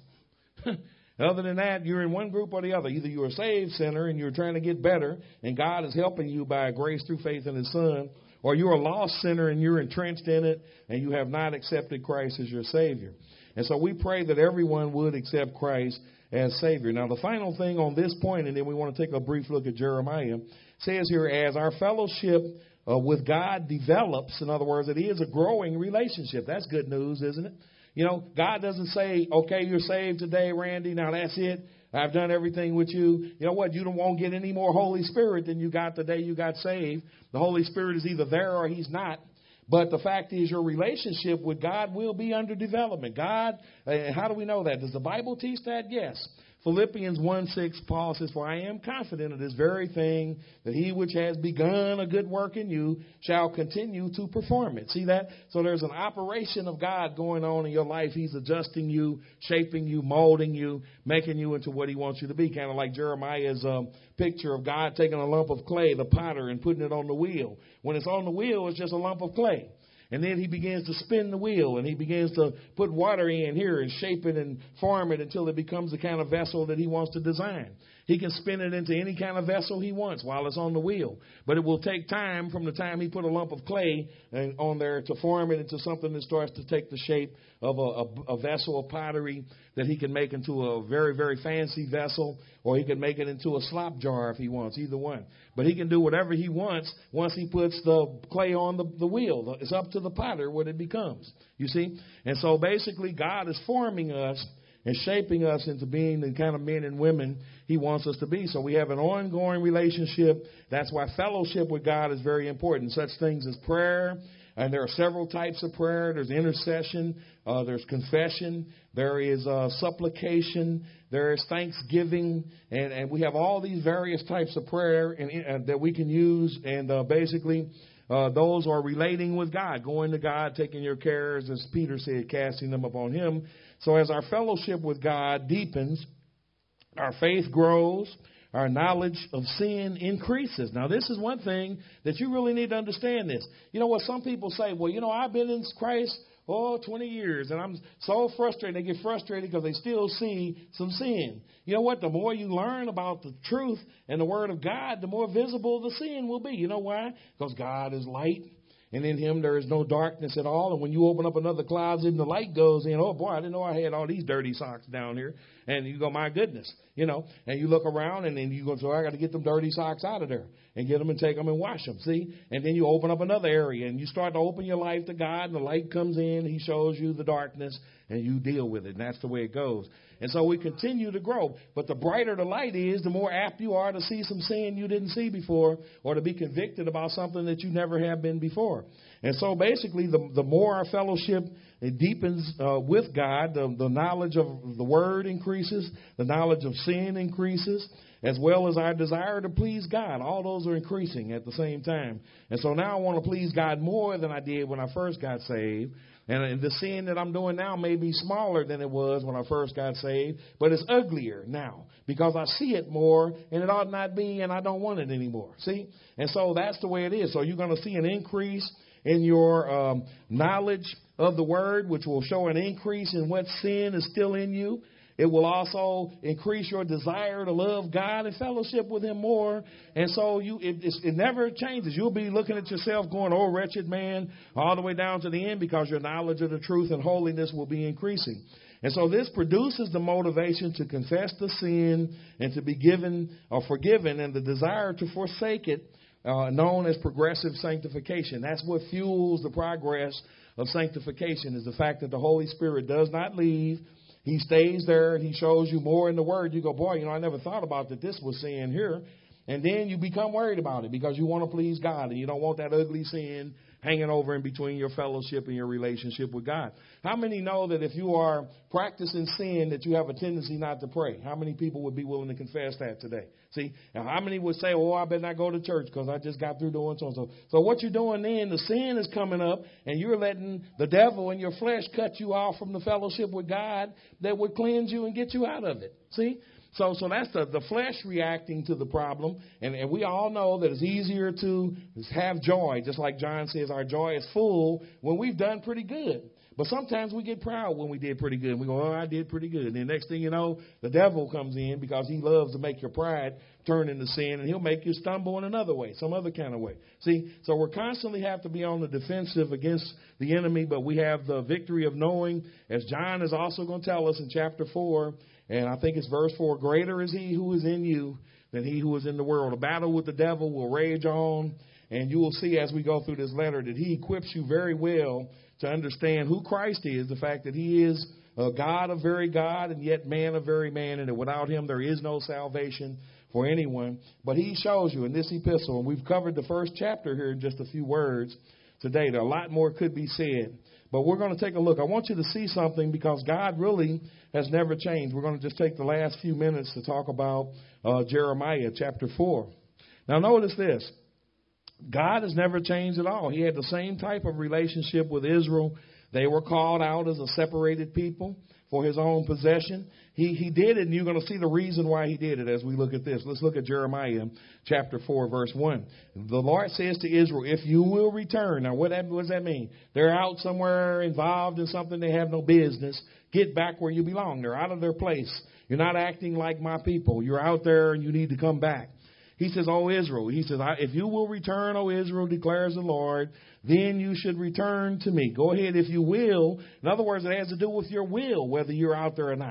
Other than that, you're in one group or the other. Either you're a saved sinner and you're trying to get better and God is helping you by grace through faith in his son, or you're a lost sinner and you're entrenched in it and you have not accepted Christ as your Savior. And so we pray that everyone would accept Christ as Savior. Now, the final thing on this point, and then we want to take a brief look at Jeremiah, says here, as our fellowship with God develops, in other words, it is a growing relationship. That's good news, isn't it? You know, God doesn't say, okay, you're saved today, Randy. Now that's it. I've done everything with you. You know what? You won't get any more Holy Spirit than you got the day you got saved. The Holy Spirit is either there or he's not. But the fact is your relationship with God will be under development. God, how do we know that? Does the Bible teach that? Yes. Philippians 1:6, Paul says, for I am confident of this very thing, that he which has begun a good work in you shall continue to perform it. See that? So there's an operation of God going on in your life. He's adjusting you, shaping you, molding you, making you into what he wants you to be. Kind of like Jeremiah's picture of God taking a lump of clay, the potter, and putting it on the wheel. When it's on the wheel, it's just a lump of clay. And then he begins to spin the wheel and he begins to put water in here and shape it and form it until it becomes the kind of vessel that he wants to design. He can spin it into any kind of vessel he wants while it's on the wheel. But it will take time from the time he put a lump of clay on there to form it into something that starts to take the shape of a vessel of pottery that he can make into a very, very fancy vessel, or he can make it into a slop jar if he wants, either one. But he can do whatever he wants once he puts the clay on the wheel. It's up to the potter what it becomes, you see. And so basically God is forming us and shaping us into being the kind of men and women he wants us to be. So we have an ongoing relationship. That's why fellowship with God is very important. Such things as prayer, And there are several types of prayer. There's intercession. There's confession. There is supplication. There is thanksgiving. And we have all these various types of prayer that we can use. And basically, those are relating with God, going to God, taking your cares, as Peter said, casting them upon him. So as our fellowship with God deepens, our faith grows, our knowledge of sin increases. Now, this is one thing that you really need to understand this. You know what? Some people say, well, I've been in Christ 20 years, and I'm so frustrated. They get frustrated because they still see some sin. You know what? The more you learn about the truth and the Word of God, the more visible the sin will be. You know why? Because God is light, and in him there is no darkness at all. And when you open up another closet and the light goes in, oh, boy, I didn't know I had all these dirty socks down here. And you go, my goodness, and you look around and then you go, so I got to get them dirty socks out of there and get them and take them and wash them. See? And then you open up another area and you start to open your life to God, and the light comes in. He shows you the darkness and you deal with it. And that's the way it goes. And so we continue to grow. But the brighter the light is, the more apt you are to see some sin you didn't see before, or to be convicted about something that you never have been before. And so basically, the more our fellowship deepens with God, the knowledge of the Word increases, the knowledge of sin increases, as well as our desire to please God. All those are increasing at the same time. And so now I want to please God more than I did when I first got saved. And the sin that I'm doing now may be smaller than it was when I first got saved, but it's uglier now because I see it more, and it ought not be, and I don't want it anymore. See? And so that's the way it is. So you're going to see an increase in your knowledge of the Word, which will show an increase in what sin is still in you. It will also increase your desire to love God and fellowship with Him more. And so it never changes. You'll be looking at yourself going, oh, wretched man, all the way down to the end, because your knowledge of the truth and holiness will be increasing. And so this produces the motivation to confess the sin and to be given or forgiven, and the desire to forsake it, known as progressive sanctification. That's what fuels the progress of sanctification, is the fact that the Holy Spirit does not leave. He stays there, and He shows you more in the Word. You go, boy, I never thought about that this was sin here. And then you become worried about it because you want to please God, and you don't want that ugly sin hanging over in between your fellowship and your relationship with God. How many know that if you are practicing sin, that you have a tendency not to pray? How many people would be willing to confess that today? See, now how many would say, oh, I better not go to church because I just got through doing so and so. So what you're doing then, the sin is coming up, and you're letting the devil and your flesh cut you off from the fellowship with God that would cleanse you and get you out of it. See? So that's the flesh reacting to the problem. And we all know that it's easier to have joy, just like John says, our joy is full when we've done pretty good. But sometimes we get proud when we did pretty good. We go, oh, I did pretty good. And then next thing you know, the devil comes in because he loves to make your pride turn into sin, and he'll make you stumble in another way, some other kind of way. See, so we constantly have to be on the defensive against the enemy, but we have the victory of knowing, as John is also going to tell us in chapter 4, and I think it's verse 4, greater is He who is in you than he who is in the world. A battle with the devil will rage on, and you will see as we go through this letter that he equips you very well to understand who Christ is, the fact that He is a God of very God and yet man of very man, and that without Him there is no salvation for anyone. But He shows you in this epistle, and we've covered the first chapter here in just a few words today. There are a lot more could be said, but we're going to take a look. I want you to see something, because God really has never changed. We're going to just take the last few minutes to talk about Jeremiah chapter 4. Now notice this. God has never changed at all. He had the same type of relationship with Israel. They were called out as a separated people for His own possession. He did it, and you're going to see the reason why He did it as we look at this. Let's look at Jeremiah chapter 4, verse 1. The Lord says to Israel, if you will return. Now, what does that mean? They're out somewhere involved in something they have no business. Get back where you belong. They're out of their place. You're not acting like my people. You're out there, and you need to come back. He says, O Israel, He says, if you will return, O Israel, declares the Lord, then you should return to me. Go ahead if you will. In other words, it has to do with your will, whether you're out there or not.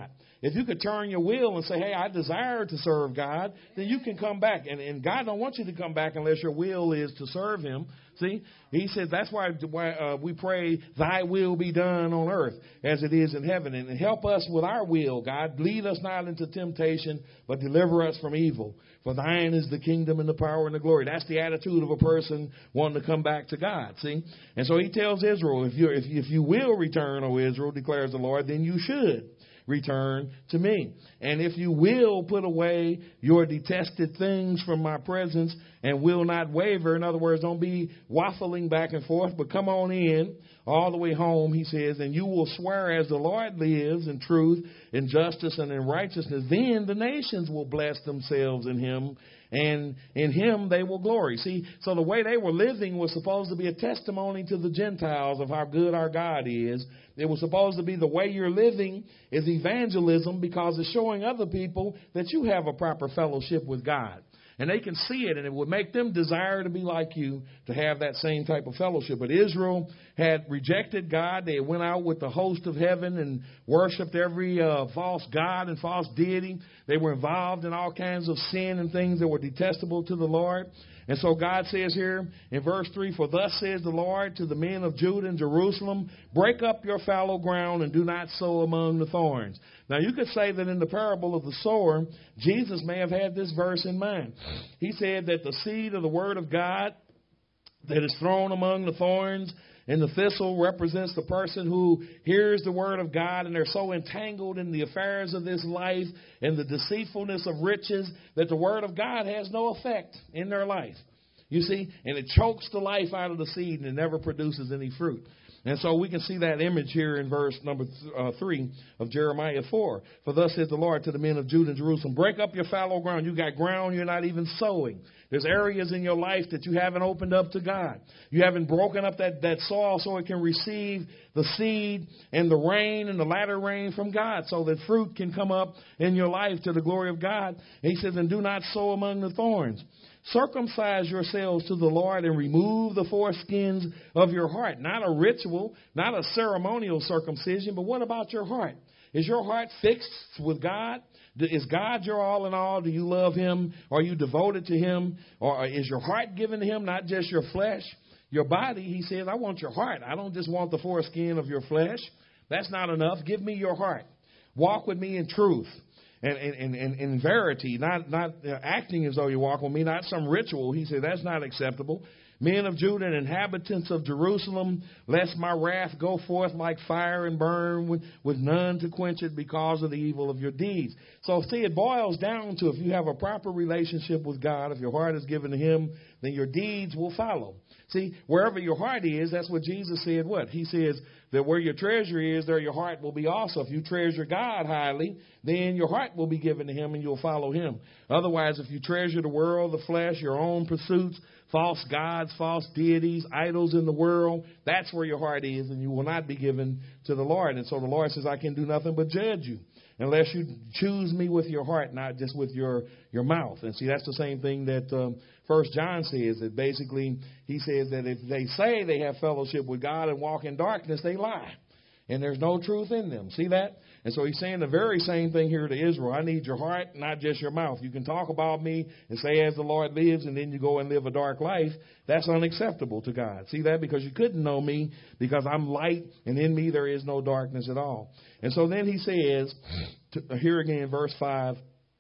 if you could turn your wheel and say, hey, I desire to serve God, then you can come back. And God don't want you to come back unless your will is to serve him. See, he said that's why we pray, thy will be done on earth as it is in heaven. And help us with our will, God. Lead us not into temptation, but deliver us from evil. For thine is the kingdom and the power and the glory. That's the attitude of a person wanting to come back to God. See, and so he tells Israel, if you will return, O Israel, declares the Lord, then you should return to me. And if you will put away your detested things from my presence and will not waver, in other words, don't be waffling back and forth, but come on in all the way home, he says, and you will swear as the Lord lives in truth, in justice, and in righteousness, then the nations will bless themselves in him, and in him they will glory. See, so the way they were living was supposed to be a testimony to the Gentiles of how good our God is. It was supposed to be the way you're living is evangelism, because it's showing other people that you have a proper fellowship with God. And they can see it, and it would make them desire to be like you, to have that same type of fellowship. But Israel had rejected God. They went out with the host of heaven and worshipped every false god and false deity. They were involved in all kinds of sin and things that were detestable to the Lord. And so God says here in verse 3, for thus says the Lord to the men of Judah and Jerusalem, break up your fallow ground and do not sow among the thorns. Now you could say that in the parable of the sower, Jesus may have had this verse in mind. He said that the seed of the word of God that is thrown among the thorns and the thistle represents the person who hears the word of God, and they're so entangled in the affairs of this life and the deceitfulness of riches that the word of God has no effect in their life. You see, and it chokes the life out of the seed and it never produces any fruit. And so we can see that image here in verse number 3 of Jeremiah 4. For thus says the Lord to the men of Judah and Jerusalem, break up your fallow ground. You got ground you're not even sowing. There's areas in your life that you haven't opened up to God. You haven't broken up that soil so it can receive the seed and the rain and the latter rain from God, so that fruit can come up in your life to the glory of God. And he says, and do not sow among the thorns. Circumcise yourselves to the Lord and remove the foreskins of your heart. Not a ritual, not a ceremonial circumcision, but what about your heart? Is your heart fixed with God? Is God your all in all? Do you love him? Are you devoted to him? Or is your heart given to him, not just your flesh? Your body, he says, I want your heart. I don't just want the foreskin of your flesh. That's not enough. Give me your heart. Walk with me in truth. And in verity, not acting as though you walk with me, not some ritual. He said that's not acceptable. Men of Judah and inhabitants of Jerusalem, lest my wrath go forth like fire and burn with none to quench it because of the evil of your deeds. So see, it boils down to if you have a proper relationship with God, if your heart is given to him, then your deeds will follow. See, wherever your heart is, that's what Jesus said. What? He says that where your treasure is, there your heart will be also. If you treasure God highly, then your heart will be given to him and you'll follow him. Otherwise, if you treasure the world, the flesh, your own pursuits, false gods, false deities, idols in the world, that's where your heart is, and you will not be given to the Lord. And so the Lord says, I can do nothing but judge you unless you choose me with your heart, not just with your mouth. And see, that's the same thing that 1 John says, that basically he says that if they say they have fellowship with God and walk in darkness, they lie. And there's no truth in them. See that? And so he's saying the very same thing here to Israel. I need your heart, not just your mouth. You can talk about me and say, as the Lord lives, and then you go and live a dark life. That's unacceptable to God. See that? Because you couldn't know me, because I'm light, and in me there is no darkness at all. And so then he says, here again, verse 5,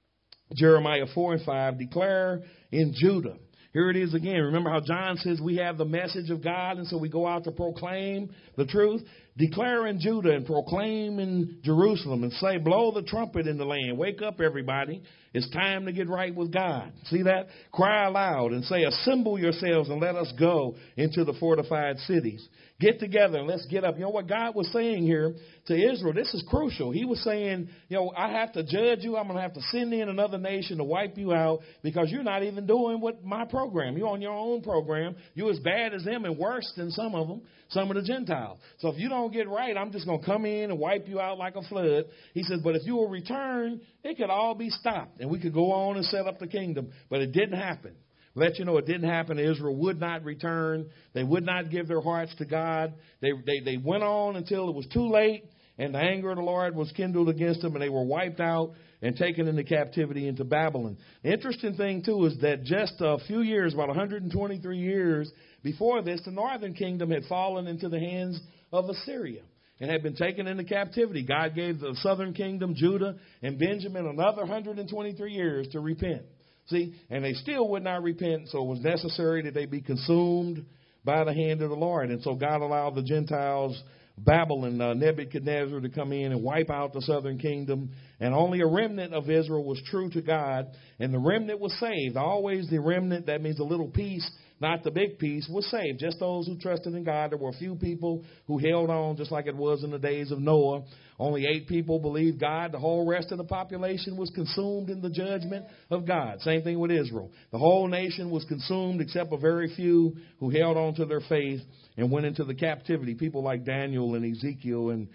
Jeremiah 4 and 5, declare in Judah. Here it is again. Remember how John says we have the message of God, and so we go out to proclaim the truth? Declare in Judah and proclaim in Jerusalem and say, blow the trumpet in the land. Wake up, everybody. It's time to get right with God. See that? Cry aloud and say, assemble yourselves and let us go into the fortified cities. Get together and let's get up. You know what God was saying here to Israel? This is crucial. He was saying, I have to judge you. I'm going to have to send in another nation to wipe you out because you're not even doing what my program. You're on your own program. You're as bad as them and worse than some of them, some of the Gentiles. So if you don't get right, I'm just going to come in and wipe you out like a flood. He says, but if you will return, it could all be stopped and we could go on and set up the kingdom. But it didn't happen. Let you know it didn't happen. Israel would not return. They would not give their hearts to God. They went on until it was too late. and the anger of the Lord was kindled against them, and they were wiped out and taken into captivity into Babylon. The interesting thing, too, is that just a few years, about 123 years before this, the northern kingdom had fallen into the hands of Assyria and had been taken into captivity. God gave the southern kingdom, Judah and Benjamin, another 123 years to repent. See, and they still would not repent, so it was necessary that they be consumed by the hand of the Lord. And so God allowed the Gentiles, Babylon, Nebuchadnezzar, to come in and wipe out the southern kingdom. And only a remnant of Israel was true to God, and the remnant was saved. Always the remnant, that means a little piece, not the big piece, was saved. Just those who trusted in God. There were a few people who held on, just like it was in the days of Noah. Only 8 people believed God. The whole rest of the population was consumed in the judgment of God. Same thing with Israel. The whole nation was consumed except a very few who held on to their faith and went into the captivity. People like Daniel and Ezekiel and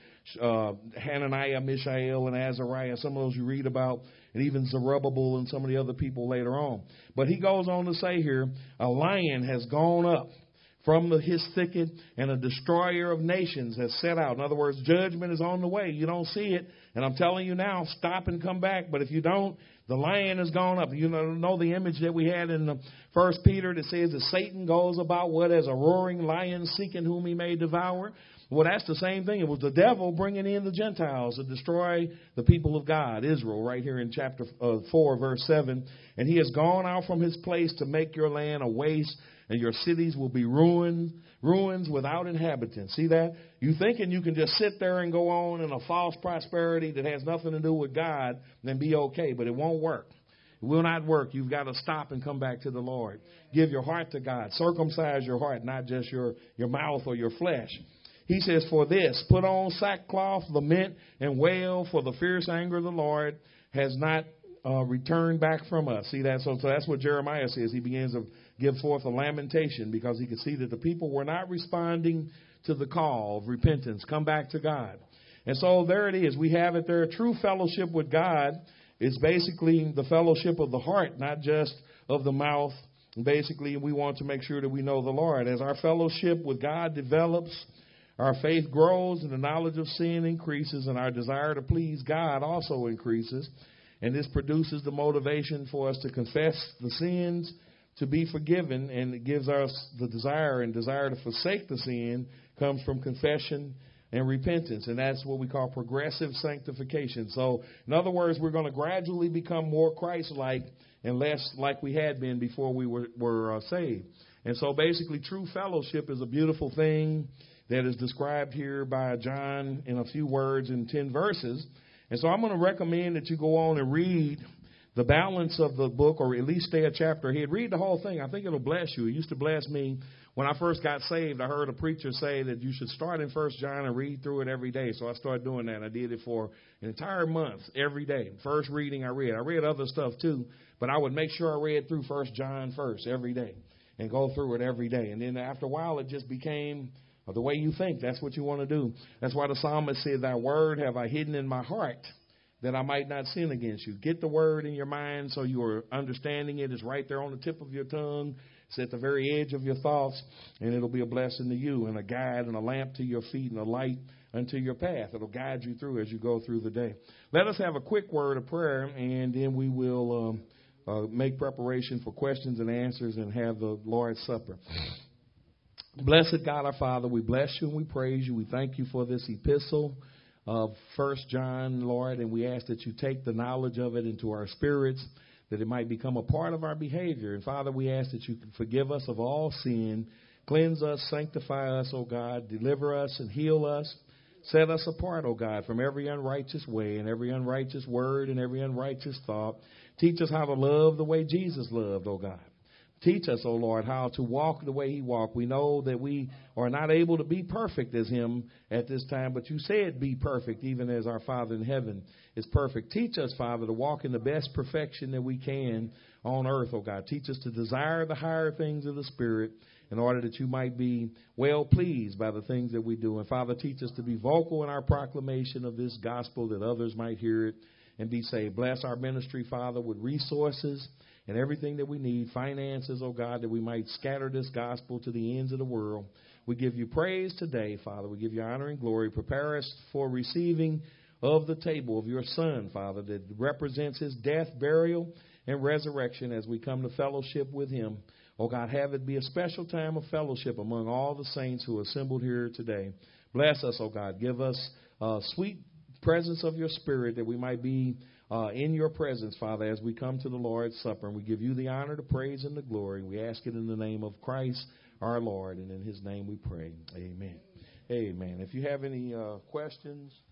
Hananiah, Mishael, and Azariah. Some of those you read about, and even Zerubbabel and some of the other people later on. But he goes on to say here, a lion has gone up from his thicket, and a destroyer of nations has set out. In other words, judgment is on the way. You don't see it, and I'm telling you now, stop and come back. But if you don't, the lion has gone up. You know the image that we had in the 1 Peter that says that Satan goes about what as a roaring lion seeking whom he may devour. Well, that's the same thing. It was the devil bringing in the Gentiles to destroy the people of God, Israel, right here in chapter 4, verse 7. And he has gone out from his place to make your land a waste, and your cities will be ruins without inhabitants. See that? You thinking you can just sit there and go on in a false prosperity that has nothing to do with God and be okay, but it won't work. It will not work. You've got to stop and come back to the Lord. Give your heart to God. Circumcise your heart, not just your mouth or your flesh. He says, for this, put on sackcloth, lament, and wail, for the fierce anger of the Lord has not returned back from us. See that? So that's what Jeremiah says. He begins to give forth a lamentation because he could see that the people were not responding to the call of repentance. Come back to God. And so there it is. We have it there. True fellowship with God is basically the fellowship of the heart, not just of the mouth. Basically, we want to make sure that we know the Lord. As our fellowship with God develops, our faith grows and the knowledge of sin increases, and our desire to please God also increases. And this produces the motivation for us to confess the sins, to be forgiven, and it gives us the desire to forsake the sin comes from confession and repentance. And that's what we call progressive sanctification. So, in other words, we're going to gradually become more Christ-like and less like we had been before we were saved. And so basically true fellowship is a beautiful thing that is described here by John in a few words in 10 verses. And so I'm going to recommend that you go on and read the balance of the book, or at least stay a chapter ahead. Read the whole thing. I think it'll bless you. It used to bless me. When I first got saved, I heard a preacher say that you should start in 1 John and read through it every day. So I started doing that. I did it for an entire month, every day. First reading I read. I read other stuff too, but I would make sure I read through 1 John first every day and go through it every day. And then after a while, it just became the way you think. That's what you want to do. That's why the psalmist said, thy word have I hidden in my heart, that I might not sin against you. Get the word in your mind so you're understanding it. It's right there on the tip of your tongue. It's at the very edge of your thoughts, and it'll be a blessing to you and a guide and a lamp to your feet and a light unto your path. It'll guide you through as you go through the day. Let us have a quick word of prayer, and then we will make preparation for questions and answers and have the Lord's Supper. Blessed God, our Father, we bless you and we praise you. We thank you for this epistle of 1 John, Lord, and we ask that you take the knowledge of it into our spirits, that it might become a part of our behavior. And, Father, we ask that you can forgive us of all sin, cleanse us, sanctify us, O God, deliver us and heal us. Set us apart, O God, from every unrighteous way and every unrighteous word and every unrighteous thought. Teach us how to love the way Jesus loved, O God. Teach us, O Lord, how to walk the way he walked. We know that we are not able to be perfect as him at this time, but you said be perfect, even as our Father in heaven is perfect. Teach us, Father, to walk in the best perfection that we can on earth, O God. Teach us to desire the higher things of the Spirit in order that you might be well pleased by the things that we do. And, Father, teach us to be vocal in our proclamation of this gospel that others might hear it and be saved. Bless our ministry, Father, with resources and everything that we need, finances, oh God, that we might scatter this gospel to the ends of the world. We give you praise today, Father. We give you honor and glory. Prepare us for receiving of the table of your Son, Father, that represents his death, burial, and resurrection as we come to fellowship with him. Oh God, have it be a special time of fellowship among all the saints who are assembled here today. Bless us, oh God. Give us sweet presence of your Spirit that we might be in your presence, Father, as we come to the Lord's Supper. And we give you the honor, the praise, and the glory. We ask it in the name of Christ, our Lord, and in his name we pray. Amen. Amen. If you have any questions,